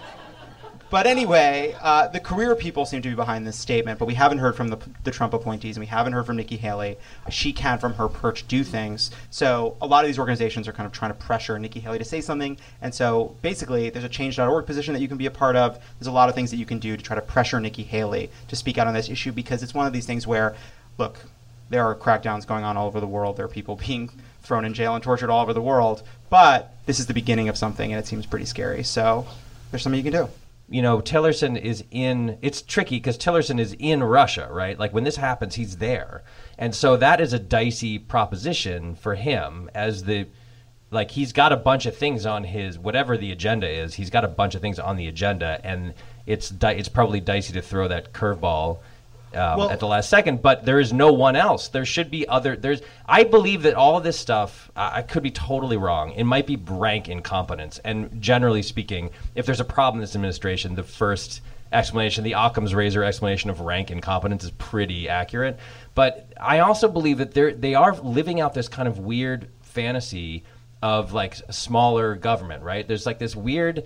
but anyway, uh, the career people seem to be behind this statement, but we haven't heard from the, the Trump appointees, and we haven't heard from Nikki Haley. She can, from her perch, do things. So a lot of these organizations are kind of trying to pressure Nikki Haley to say something. And so basically, there's a change dot org position that you can be a part of. There's a lot of things that you can do to try to pressure Nikki Haley to speak out on this issue, because it's one of these things where, look, there are crackdowns going on all over the world. There are people being thrown in jail and tortured all over the world. But this is the beginning of something, and it seems pretty scary. So there's something you can do. You know, Tillerson is in, it's tricky because Tillerson is in Russia, right? Like when this happens, he's there. And so that is a dicey proposition for him as the, like he's got a bunch of things on his, whatever the agenda is, he's got a bunch of things on the agenda, and it's di- it's probably dicey to throw that curveball um, Well- at the last second, but there is no one else. There should be other, there's, I believe that all of this stuff, I, I could be totally wrong. It might be rank incompetence. And generally speaking, if there's a problem in this administration, the first explanation, the Occam's razor explanation of rank incompetence is pretty accurate. But I also believe that they're, they are living out this kind of weird fantasy of like a smaller government, right? There's like this weird,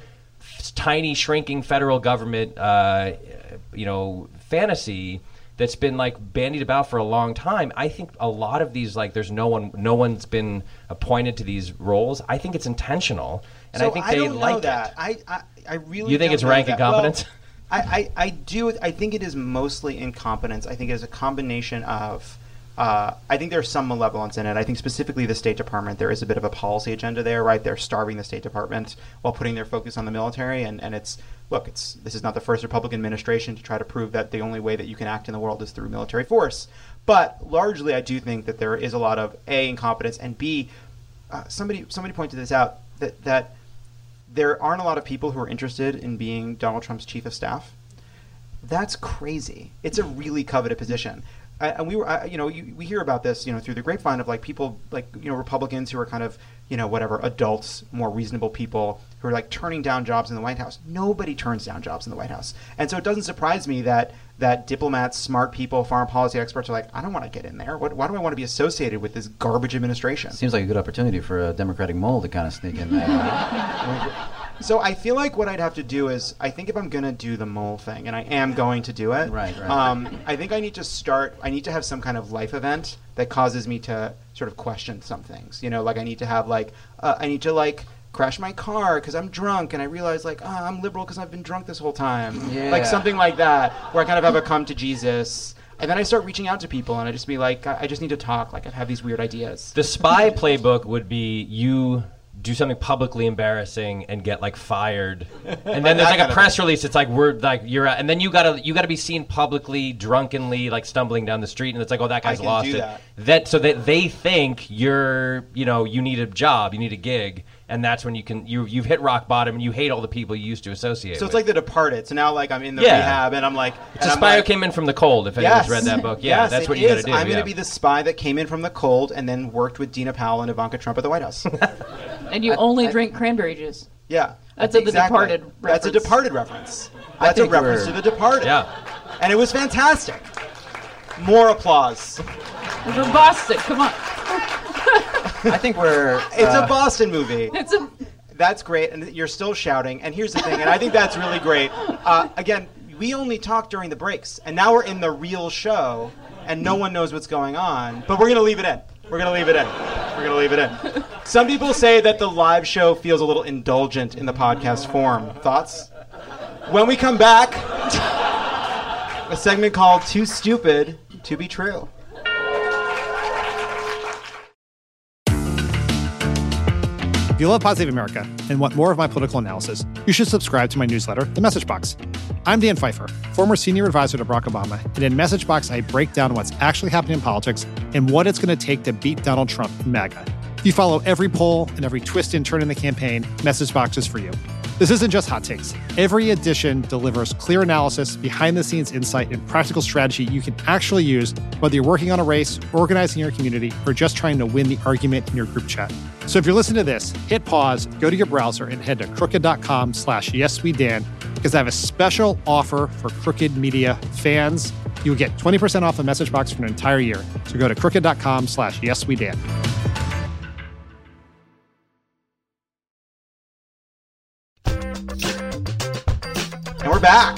tiny, shrinking federal government, uh, you know, fantasy that's been like bandied about for a long time. I think a lot of these, like, there's no one, no one's been appointed to these roles. I think it's intentional, and so I think they don't like know that. it. I, I, I really You think don't it's know rank that. incompetence? Well, I, I, I do. I think it is mostly incompetence. I think it is a combination of. Uh, I think there's some malevolence in it. I think specifically the State Department, there is a bit of a policy agenda there, right? They're starving the State Department while putting their focus on the military. And, and it's, look, it's this is not the first Republican administration to try to prove that the only way that you can act in the world is through military force. But largely, I do think that there is a lot of A, incompetence, and B, uh, somebody somebody pointed this out, that, that there aren't a lot of people who are interested in being Donald Trump's chief of staff. That's crazy. It's a really coveted position. I, and we were, I, you know, you, we hear about this, you know, through the grapevine of like people, like, you know, Republicans who are kind of, you know, whatever, adults, more reasonable people who are like turning down jobs in the White House. Nobody turns down jobs in the White House. And so it doesn't surprise me that that diplomats, smart people, foreign policy experts are like, I don't want to get in there. What, why do I want to be associated with this garbage administration? Seems like a good opportunity for a Democratic mole to kind of sneak in there. So I feel like what I'd have to do is, I think if I'm going to do the mole thing, and I am going to do it, Right, right. Um, I think I need to start, I need to have some kind of life event that causes me to sort of question some things. You know, like I need to have like, uh, I need to like crash my car because I'm drunk and I realize like, oh, I'm liberal because I've been drunk this whole time. Yeah. Like something like that, where I kind of have a come to Jesus. And then I start reaching out to people and I just be like, I I just need to talk. Like I have these weird ideas. The spy playbook would be you do something publicly embarrassing and get like fired, and then there's like a press release. It's like we're like you're, out, and then you gotta you gotta be seen publicly, drunkenly, like stumbling down the street, and it's like, oh, that guy's can lost do it. that. That so that they think you're, you know, you need a job, you need a gig, and that's when you can you you've hit rock bottom, and you hate all the people you used to associate. So with. it's like The Departed. So now like I'm in the Yeah. rehab and I'm like, It's and a I'm spy like, who came in from the cold. If anyone's Yes. read that book, yeah, Yes, that's it what you got to is. do. I'm yeah. going to be the spy that came in from the cold and then worked with Dina Powell and Ivanka Trump at the White House. And you only drink cranberry juice. Yeah. That's a The Departed That's a reference. Departed reference. I That's a think reference we're- to The Departed. Yeah. And it was fantastic. More applause. From Boston, come on. I think we're. It's uh, a Boston movie. It's a That's great, and you're still shouting. And here's the thing, and I think that's really great. Uh, again, we only talk during the breaks, and now we're in the real show, and no one knows what's going on. But we're gonna leave it in. We're gonna leave it in. We're gonna leave it in. Some people say that the live show feels a little indulgent in the podcast form. Thoughts? When we come back, a segment called "Too Stupid to Be True." If you love Pod Save America and want more of my political analysis, you should subscribe to my newsletter, The Message Box. I'm Dan Pfeiffer, former senior advisor to Barack Obama, and in Message Box, I break down what's actually happening in politics and what it's going to take to beat Donald Trump and MAGA. If you follow every poll and every twist and turn in the campaign, Message Box is for you. This isn't just hot takes. Every edition delivers clear analysis, behind-the-scenes insight, and practical strategy you can actually use, whether you're working on a race, organizing your community, or just trying to win the argument in your group chat. So if you're listening to this, hit pause, go to your browser, and head to crooked.com slash yeswedan, because I have a special offer for Crooked Media fans. You'll get twenty percent off a message box for an entire year. So go to crooked.com slash yeswedan. And we're back.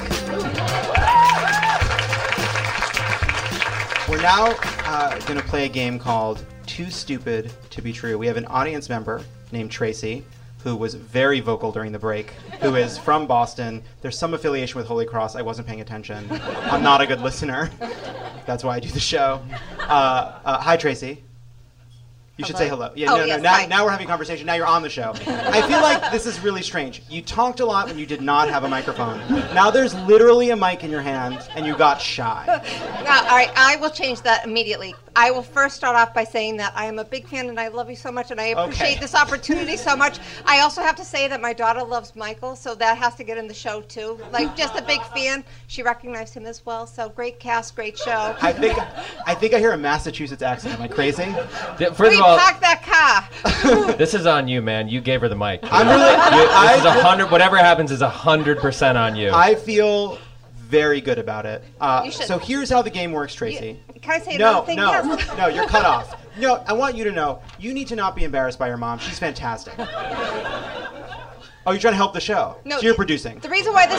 We're now uh, going to play a game called Too Stupid to Be True. We have an audience member named Tracy, who was very vocal during the break, who is from Boston. There's some affiliation with Holy Cross. I wasn't paying attention. I'm not a good listener. That's why I do the show. Uh, uh, hi, Tracy. You should say hello. Yeah, oh, no, yes, no. Now, hi. now we're having a conversation. Now you're on the show. I feel like this is really strange. You talked a lot when you did not have a microphone. Now there's literally a mic in your hand, and you got shy. Now, all right, I will change that immediately. I will first start off by saying that I am a big fan and I love you so much and I appreciate Okay. this opportunity so much. I also have to say that my daughter loves Michael, so that has to get in the show too. Like, just a big fan. She recognized him as well, so great cast, great show. I think I think I hear a Massachusetts accent. Am I crazy? Th- First We of all, packed that car. this is on you, man. You gave her the mic. I'm really. You- I, this is a hundred. Whatever happens is a hundred percent on you. I feel very good about it. Uh, You should- so here's how the game works, Tracy. You- can I say no, another thing? no, Yes. no, you're cut off. No, I want you to know, you need to not be embarrassed by your mom. She's fantastic. Oh, you're trying to help the show. No, so you're the- producing. The reason why this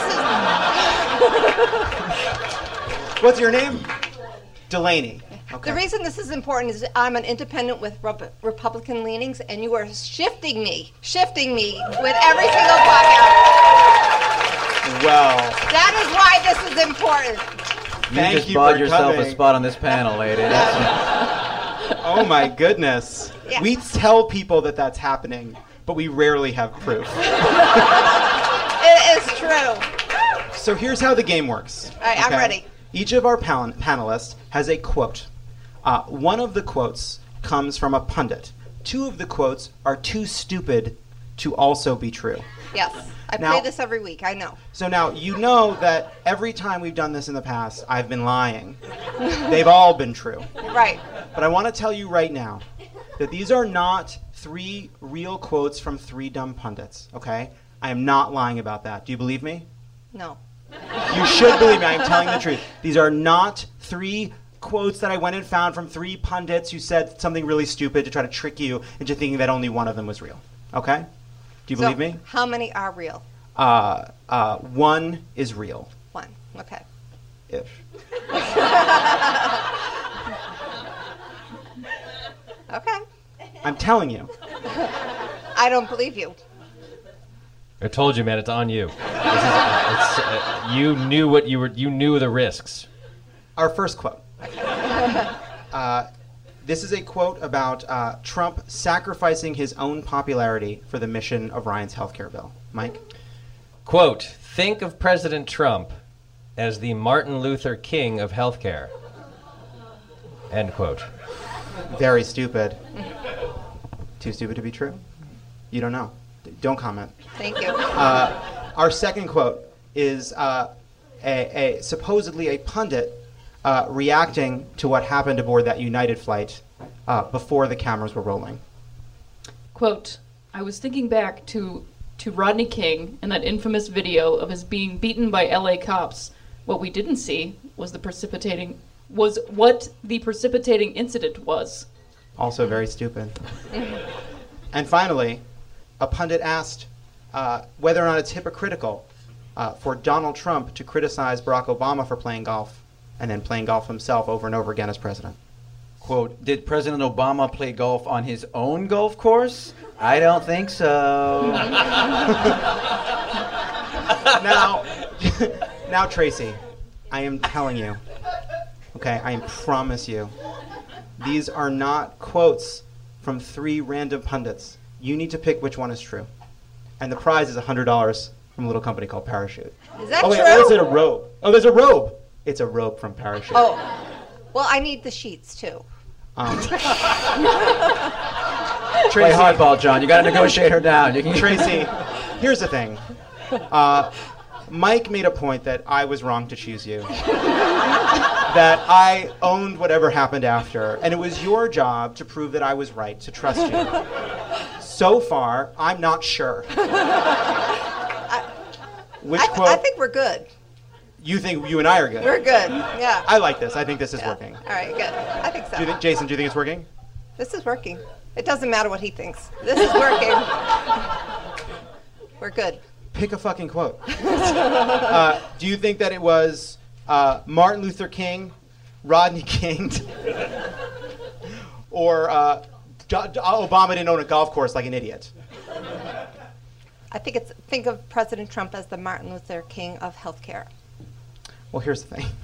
is What's your name? Delaney. Okay. the reason this is important is I'm an independent with Rep- Republican leanings, and you are shifting me, shifting me with every single podcast. Well, That is why this is important. You Thank just you bought for yourself coming. a spot on this panel, lady. That's- oh my goodness. Yeah. We tell people that that's happening, but we rarely have proof. It is true. So here's how the game works. All right, I'm ready. Each of our pan- panelists has a quote. Uh, one of the quotes comes from a pundit. Two of the quotes are too stupid to also be true. Yes. I Now- play this every week, I know. So now you know that every time we've done this in the past, I've been lying. They've all been true. Right. But I want to tell you right now that these are not three real quotes from three dumb pundits, okay? I am not lying about that. Do you believe me? No. You should believe me. I'm telling the truth. These are not three quotes that I went and found from three pundits who said something really stupid to try to trick you into thinking that only one of them was real. Okay? Do you So, believe me? how many are real? Uh, uh, one is real. One. Okay. If. Okay. I'm telling you. I don't believe you. I told you, man. It's on you. This is, it's, uh, you knew what you were. You knew the risks. Our first quote. Uh, this is a quote about uh, Trump sacrificing his own popularity for the mission of Ryan's healthcare bill. Mike? Quote: Think of President Trump as the Martin Luther King of healthcare. End quote. Very stupid. Too stupid to be true? You don't know. D- Don't comment. Thank you. Uh, our second quote is uh, a, a supposedly a pundit uh, reacting to what happened aboard that United flight uh, before the cameras were rolling. Quote, I was thinking back to, to Rodney King and that infamous video of his being beaten by L A cops. What we didn't see was the precipitating was what the precipitating incident was. Also very stupid. And finally, a pundit asked uh, whether or not it's hypocritical uh, for Donald Trump to criticize Barack Obama for playing golf and then playing golf himself over and over again as president. Quote, did President Obama play golf on his own golf course? I don't think so. Now, now, Tracy, I am telling you, okay, I promise you, these are not quotes from three random pundits. You need to pick which one is true. And the prize is one hundred dollars from a little company called Parachute. Is that oh, wait, true? or is it a robe? Oh, there's a robe. It's a robe from Parachute. Oh. Well, I need the sheets, too. Um, Play Tracy, hardball, John. You got to negotiate her down. You can Tracy, here's the thing. Uh, Mike made a point that I was wrong to choose you. That I owned whatever happened after, and it was your job to prove that I was right, to trust you. So far, I'm not sure. I, Which I, quote? I think we're good. You think you and I are good? We're good. Yeah. I like this. I think this is Yeah. working. All right, good. I think so. Do you think, Jason, do you think it's working? This is working. It doesn't matter what he thinks. This is working. We're good. Pick a fucking quote. uh, do you think that it was uh, Martin Luther King, Rodney King, or uh, D- D- Obama didn't own a golf course like an idiot? I think it's think of President Trump as the Martin Luther King of healthcare. Well, here's the thing.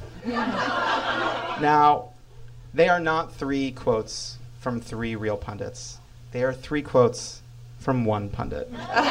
Now, they are not three quotes from three real pundits. They are three quotes from one pundit.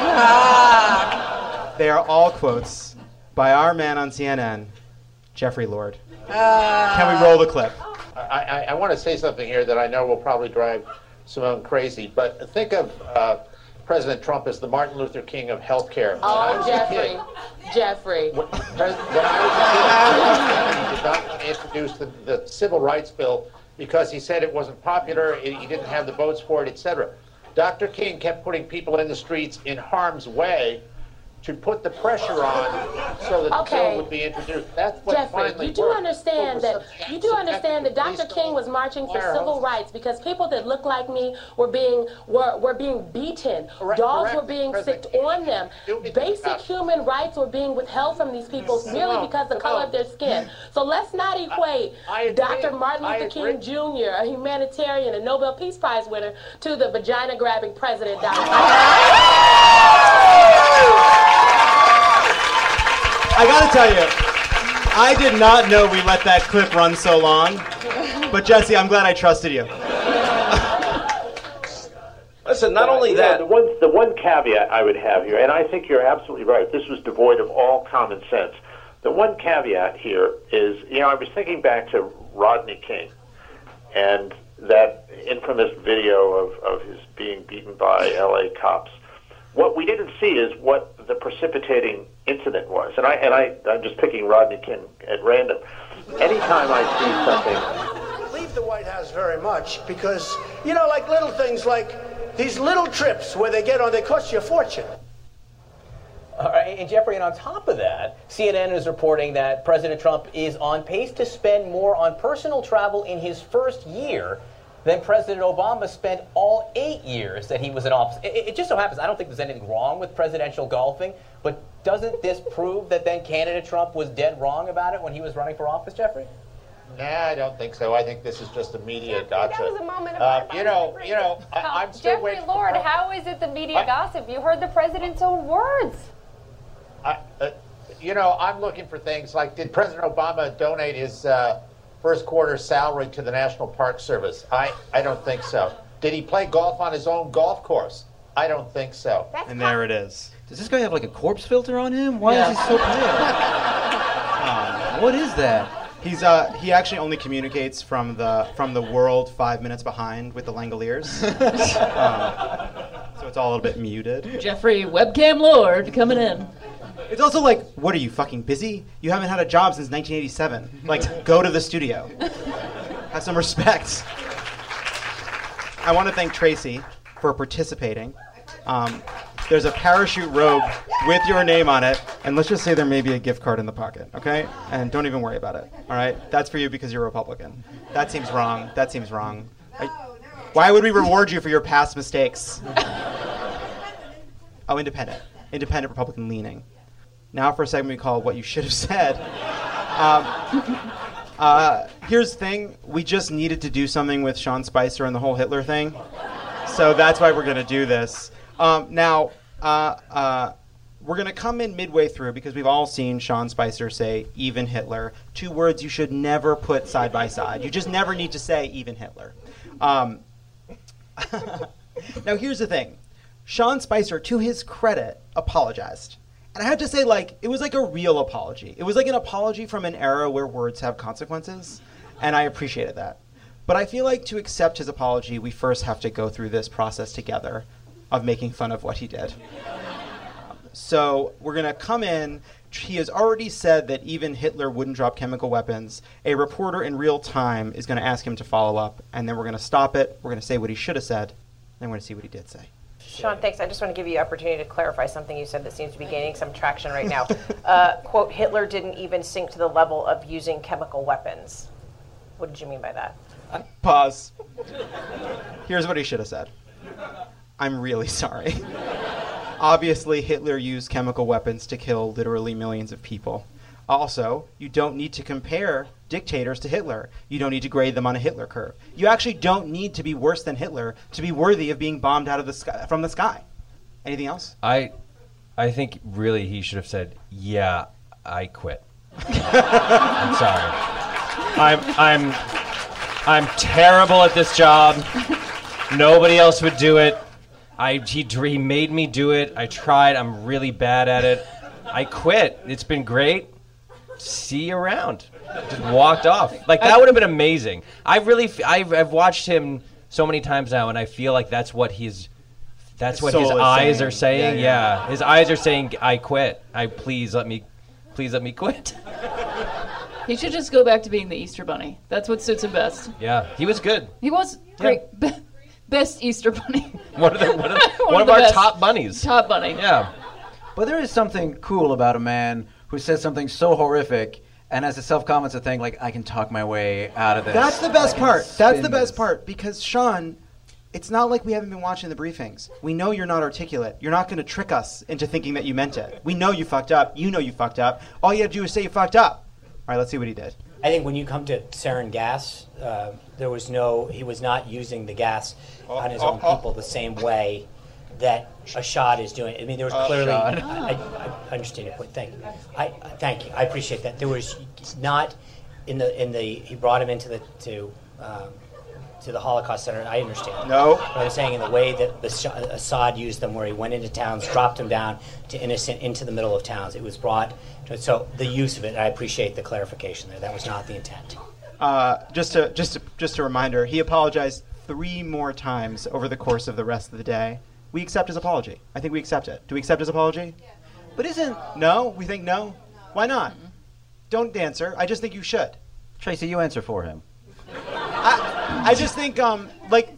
They are all quotes by our man on C N N, Jeffrey Lord. Uh, Can we roll the clip? I, I, I want to say something here that I know will probably drive Simone crazy, but think of uh, President Trump as the Martin Luther King of healthcare. Oh, Jeffrey. Jeffrey. When, when I was a kid, he did not want to introduce the, the Civil Rights Bill because he said it wasn't popular, it, he didn't have the votes for it, et cetera. Doctor King kept putting people in the streets in harm's way to put the pressure on so that the Okay. bill would be introduced. That's what Jeffrey, finally you do worked. understand Over that some you do understand that Doctor police King was marching for fire civil hose. rights because people that look like me were being were, were being beaten. Correct, Dogs correct, were being President sicked on them. Do it- Basic uh, human rights were being withheld from these people Simone, merely because of the color of their skin. So let's not equate I agree. Doctor Martin I Luther agree. King Junior, a humanitarian and Nobel Peace Prize winner, to the vagina-grabbing president, Doctor I gotta tell you, I did not know we let that clip run so long. But Jesse, I'm glad I trusted you. Listen, not only You know, that, the one the one caveat I would have here, and I think you're absolutely right. This was devoid of all common sense. The one caveat here is, you know, I was thinking back to Rodney King and that infamous video of, of his being beaten by L A cops. What we didn't see is what the precipitating incident was, and I and I I'm just picking Rodney King at random. Anytime I see something. Leave the White House very much because, you know, like little things like these little trips where they get on, they cost you a fortune. All right, and Jeffrey, and on top of that, C N N is reporting that President Trump is on pace to spend more on personal travel in his first year than President Obama spent all eight years that he was in office. It, it just so happens, I don't think there's anything wrong with presidential golfing, but doesn't this prove that then candidate Trump was dead wrong about it when he was running for office, Jeffrey? Nah, I don't think so. I think this is just a media Jeffrey, gotcha. that was a moment of uh, our you know, Jeffrey. you know, I, I'm still Jeffrey waiting. Lord, for, how is it the media I- gossip? You heard the president's own words. I, uh, you know, I'm looking for things like, did President Obama donate his uh, first quarter salary to the National Park Service? I, I don't think so. Did he play golf on his own golf course? I don't think so. And there it is. Does this guy have like a corpse filter on him? Why Yeah. is he so pale? um, what is that? He's uh he actually only communicates from the from the world five minutes behind with the Langoliers. um, so it's all a little bit muted. Jeffrey Webcam Lord coming in. It's also like, what are you, fucking busy? You haven't had a job since nineteen eighty-seven. Like, go to the studio. Have some respect. I want to thank Tracy for participating. Um, there's a parachute robe with your name on it, and let's just say there may be a gift card in the pocket, okay? And don't even worry about it, all right? That's for you because you're a Republican. That seems wrong. That seems wrong. I, why would we reward you for your past mistakes? Oh, independent. Independent Republican leaning. Now for a segment we call What You Should Have Said. Um, uh, here's the thing. We just needed to do something with Sean Spicer and the whole Hitler thing. So that's why we're going to do this. Um, now, uh, uh, we're going to come in midway through because we've all seen Sean Spicer say even Hitler. Two words you should never put side by side. You just never need to say even Hitler. Um, now, here's the thing. Sean Spicer, to his credit, apologized. And I have to say, like, it was like a real apology. It was like an apology from an era where words have consequences, and I appreciated that. But I feel like to accept his apology, we first have to go through this process together of making fun of what he did. so we're going to come in. He has already said that even Hitler wouldn't drop chemical weapons. A reporter in real time is going to ask him to follow up, and then we're going to stop it. We're going to say what he should have said, then we're going to see what he did say. Sean, thanks. I just want to give you the opportunity to clarify something you said that seems to be gaining some traction right now. uh, quote, Hitler didn't even sink to the level of using chemical weapons. What did you mean by that? Pause. Here's what he should have said. I'm really sorry. Obviously, Hitler used chemical weapons to kill literally millions of people. Also, you don't need to compare dictators to Hitler. You don't need to grade them on a Hitler curve. You actually don't need to be worse than Hitler to be worthy of being bombed out of the sky, from the sky. Anything else? I, I think really he should have said, "Yeah, I quit." I'm sorry. I'm I'm I'm terrible at this job. Nobody else would do it. I he, he made me do it. I tried. I'm really bad at it. I quit. It's been great. See you around. Just walked off. Like, that would have been amazing. I really, f- I've, I've watched him so many times now, and I feel like that's what he's, that's His what his soul is eyes saying. are saying. Yeah, Yeah, yeah. his eyes are saying, "I quit. I please let me, please let me quit." He should just go back to being the Easter Bunny. That's what suits him best. Yeah, he was good. He was great. Be- best Easter Bunny. One of the, one of, One one of of the our best. top bunnies. Top bunny. Yeah. But there is something cool about a man who says something so horrific and has a self-confidence thing like, I can talk my way out of this. That's the best I can part. That's spin the best this. part. Because, Sean, it's not like we haven't been watching the briefings. We know you're not articulate. You're not going to trick us into thinking that you meant it. We know you fucked up. You know you fucked up. All you have to do is say you fucked up. All right, let's see what he did. I think when you come to sarin gas, uh, there was no, he was not using the gas on his own people the same way that Assad is doing. I mean, there was clearly, I, I, I understand your point. Thank you. I, I thank you. I appreciate that. There was not in the in the he brought him into the to um, to the Holocaust Center. I understand. No. But I'm saying in the way that the Sh- Assad used them, where he went into towns, dropped them down to innocent into the middle of towns. It was brought. To, so the use of it, I appreciate the clarification there. That was not the intent. Uh, just to just to, just a reminder, he apologized three more times over the course of the rest of the day. We accept his apology. I think we accept it. Do we accept his apology? Yeah. But isn't... No? We think no? Why not? Mm-hmm. Don't answer. I just think you should. Tracy, you answer for him. I, I just think, um, like,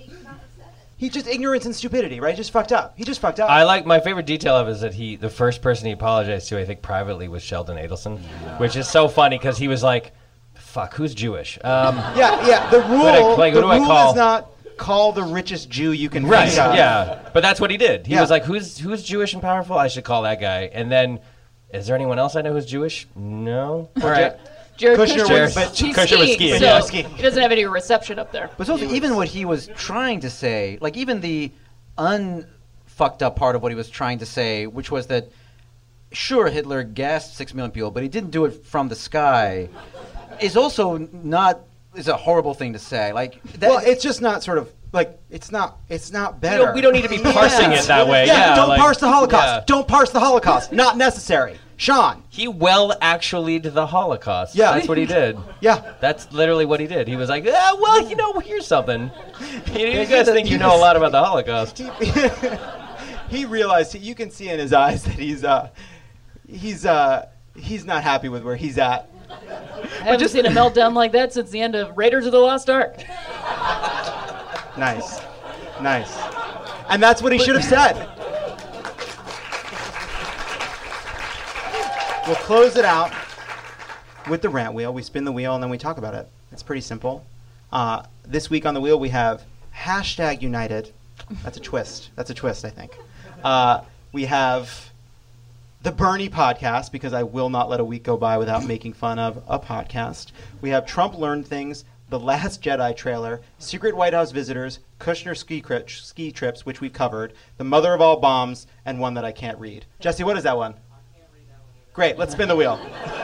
he just ignorance and stupidity, right? He just fucked up. He just fucked up. I like, my favorite detail of it is that he, the first person he apologized to, I think privately, was Sheldon Adelson, which is so funny because he was like, "Fuck, who's Jewish?" Um, yeah, yeah. The rule, Who do I- like, who the do I rule call? is not call the richest Jew you can Right, think of. yeah. But that's what he did. He Yeah. was like, who's who's Jewish and powerful? I should call that guy. And then, is there anyone else I know who's Jewish? No. All right. Jared Kushner Kushner, was- but he's Kushner was skiing, skiing, so yeah. skiing. he doesn't have any reception up there. But also, even what he was trying to say, like even the un-fucked up part of what he was trying to say, which was that, sure, Hitler gassed six million people, but he didn't do it from the sky, is also not, is a horrible thing to say. Like, that, Well, it's just not sort of, like, it's not, it's not better. We don't, we don't need to be parsing Yeah. it that way. Yeah, Yeah, don't like- parse the Holocaust. yeah. Don't parse the Holocaust. Not necessary. Sean. He well actually did the Holocaust. Yeah. That's what he did. Yeah. That's literally what he did. He was like, ah, well, you know, here's something. You, you guys the- think you he know a was- lot about the Holocaust. He realized, you can see in his eyes that he's, uh, he's, uh, he's not happy with where he's at. I haven't seen a meltdown like that since the end of Raiders of the Lost Ark. Nice. Nice. And that's what he should have said. We'll close it out with the rant wheel. We spin the wheel and then we talk about it. It's pretty simple. Uh, this week on the wheel we have hashtag United. That's a twist. That's a twist, I think. Uh, we have the Bernie podcast, because I will not let a week go by without making fun of a podcast. We have Trump Learned Things, The Last Jedi trailer, Secret White House Visitors, Kushner ski, cri- ski trips, which we've covered, The Mother of All Bombs, and one that I can't read. Jesse, what is that one? Great, let's spin the wheel.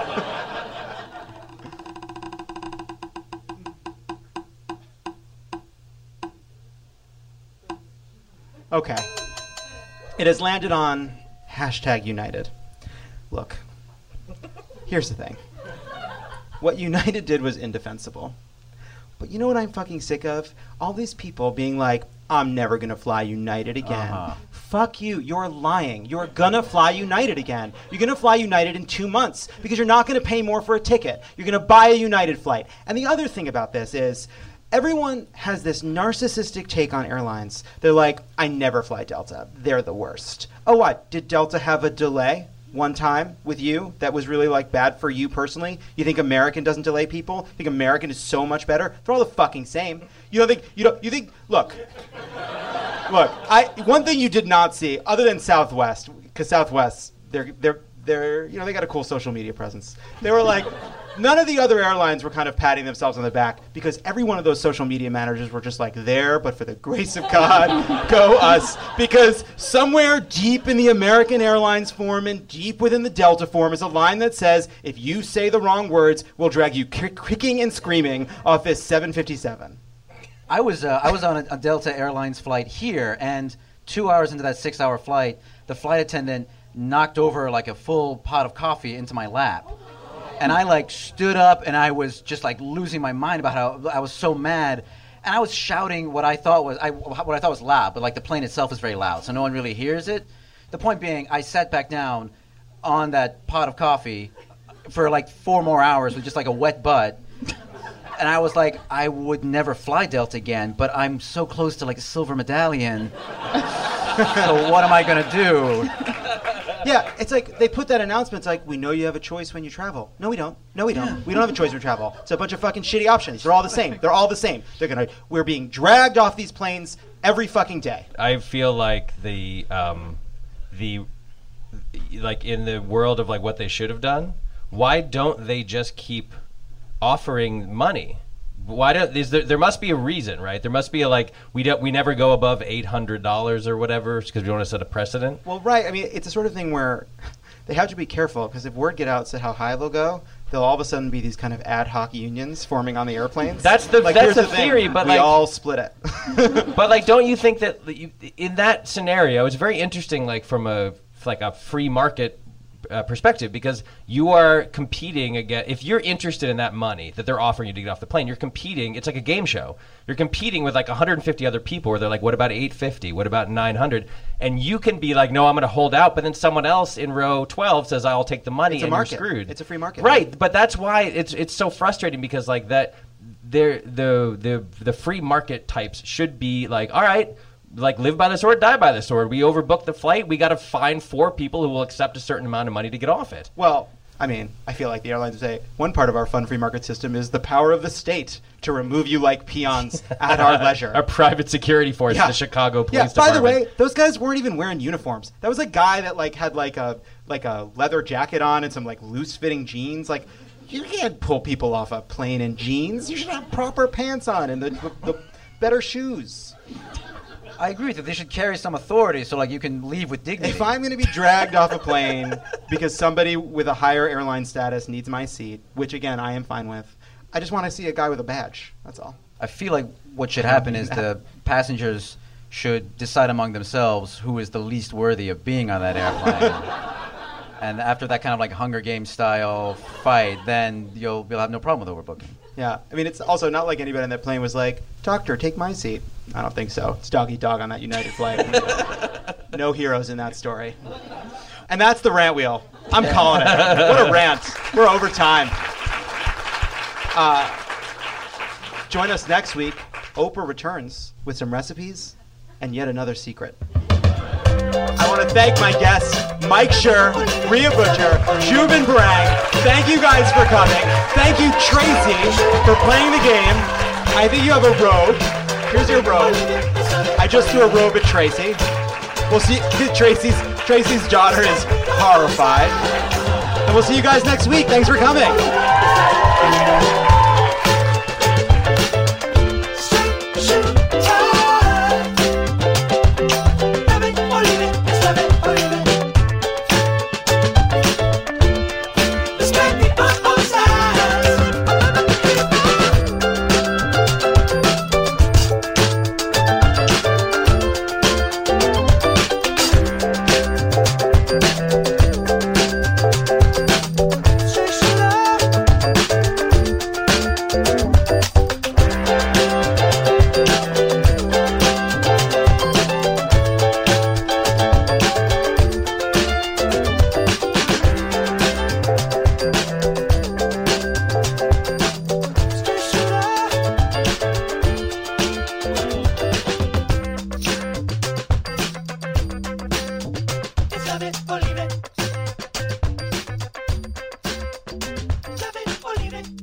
Okay. It has landed on hashtag United. Look, here's the thing. What United did was indefensible. But you know what I'm fucking sick of? All these people being like, I'm never going to fly United again. Uh-huh. fuck you. You're lying. You're going to fly United again. You're going to fly United in two months because you're not going to pay more for a ticket. You're going to buy a United flight. And the other thing about this is everyone has this narcissistic take on airlines. They're like, I never fly Delta. They're the worst. Oh, what? Did Delta have a delay one time with you that was really like bad for you personally? You think American doesn't delay people? You think American is so much better? They're all the fucking same. You don't think, you don't, you think, look, look, I, one thing you did not see, other than Southwest, because Southwest, they're, they're, they're, you know, they got a cool social media presence. They were like, none of the other airlines were kind of patting themselves on the back because every one of those social media managers were just like, there, but for the grace of God, go us. Because somewhere deep in the American Airlines forum and deep within the Delta forum is a line that says, if you say the wrong words, we'll drag you kick- kicking and screaming off this seven fifty-seven. I was uh, I was on a, a Delta Airlines flight here, and two hours into that six-hour flight, the flight attendant knocked over like a full pot of coffee into my lap. And I like stood up and I was just like losing my mind about how I was so mad. And I was shouting what I thought was I, what I thought was loud, but like the plane itself is very loud, so no one really hears it. The point being, I sat back down on that pot of coffee for like four more hours with just like a wet butt. And I was like, I would never fly Delta again, but I'm so close to like a silver medallion. So what am I going to do? Yeah, it's like they put that announcement. It's like, we know you have a choice when you travel. No, we don't. No, we don't. Yeah. We don't have a choice when we travel. It's a bunch of fucking shitty options. They're all the same. They're all the same. They're gonna. We're being dragged off these planes every fucking day. I feel like the, um, the, like in the world of like what they should have done. Why don't they just keep offering money? Why don't is there, there must be a reason, right? There must be a like we don't we never go above eight hundred dollars or whatever because we don't want to set a precedent. Well, right. I mean, it's a sort of thing where they have to be careful because if word get out said how high they'll go, there'll all of a sudden be these kind of ad hoc unions forming on the airplanes. That's the like, that's the, the theory, thing. but we like all split it. But like, don't you think that you, in that scenario, it's very interesting, like from a like a free market Uh, perspective, because you are competing against, if you're interested in that money that they're offering you to get off the plane, you're competing, it's like a game show. You're competing with like one hundred fifty other people where they're like, what about eight fifty? What about nine hundred? And you can be like, no, I'm going to hold out, but then someone else in row twelve says, I'll take the money, It's a and market. you're screwed. It's a free market. Right, but that's why it's it's so frustrating because like that, they're, the the the free market types should be like, all right, like live by the sword, die by the sword. We overbooked the flight. We got to find four people who will accept a certain amount of money to get off it. Well, I mean, I feel like the airlines would say one part of our fun free market system is the power of the state to remove you like peons at our leisure. A private security force, Yeah. the Chicago Police Yeah. Department. By the way, those guys weren't even wearing uniforms. That was a guy that like had like a like a leather jacket on and some like loose fitting jeans. Like, you can't pull people off a plane in jeans. You should have proper pants on and the, the, the better shoes. I agree with you. They should carry some authority so like you can leave with dignity. If I'm going to be dragged off a plane because somebody with a higher airline status needs my seat, which again I am fine with, I just want to see a guy with a badge. That's all. I feel like what should happen is the passengers should decide among themselves who is the least worthy of being on that airplane. And after that kind of like Hunger Games style fight, then you'll you'll have no problem with overbooking. Yeah, I mean, it's also not like anybody on that plane was like, doctor, take my seat. I don't think so. It's dog eat dog on that United flight. No heroes in that story. And that's the rant wheel. I'm calling it. What a rant. We're over time. Uh, join us next week. Oprah returns with some recipes and yet another secret. I want to thank my guests, Mike Schur, Rhea Butcher, Shubin Barang. Thank you guys for coming. Thank you, Tracy, for playing the game. I think you have a robe. Here's your robe. I just threw a robe at Tracy. We'll see. Tracy's Tracy's daughter is horrified. And we'll see you guys next week. Thanks for coming. Love it or leave it. Love it or leave it.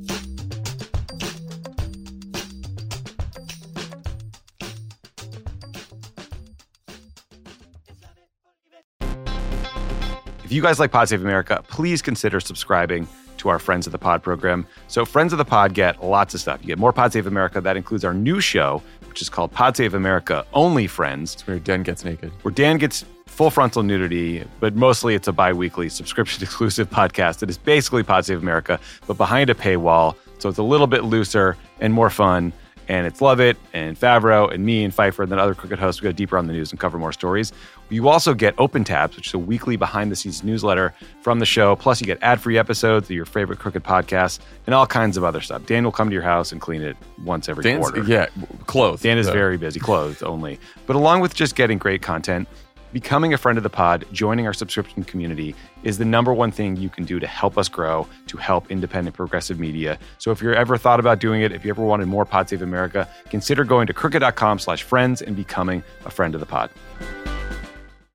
If you guys like Pod Save America, please consider subscribing to our Friends of the Pod program. So Friends of the Pod get lots of stuff. You get more Pod Save America. That includes our new show, which is called Pod Save America Only Friends. It's where Dan gets naked. Where Dan gets full frontal nudity, but mostly it's a bi-weekly subscription-exclusive podcast that is basically Pod Save America, but behind a paywall. So it's a little bit looser and more fun. And it's Lovett and Favreau and me and Pfeiffer and then other Crooked hosts. We go deeper on the news and cover more stories. You also get Open Tabs, which is a weekly behind-the-scenes newsletter from the show. Plus, you get ad-free episodes of your favorite Crooked podcasts and all kinds of other stuff. Dan will come to your house and clean it once every Dan's, quarter. Yeah, clothed. Dan is so. very busy, clothed only. But along with just getting great content, becoming a friend of the pod, joining our subscription community is the number one thing you can do to help us grow, to help independent progressive media. So if you're ever thought about doing it, if you ever wanted more Pod Save America, consider going to crooked dot com slash friends and becoming a friend of the pod.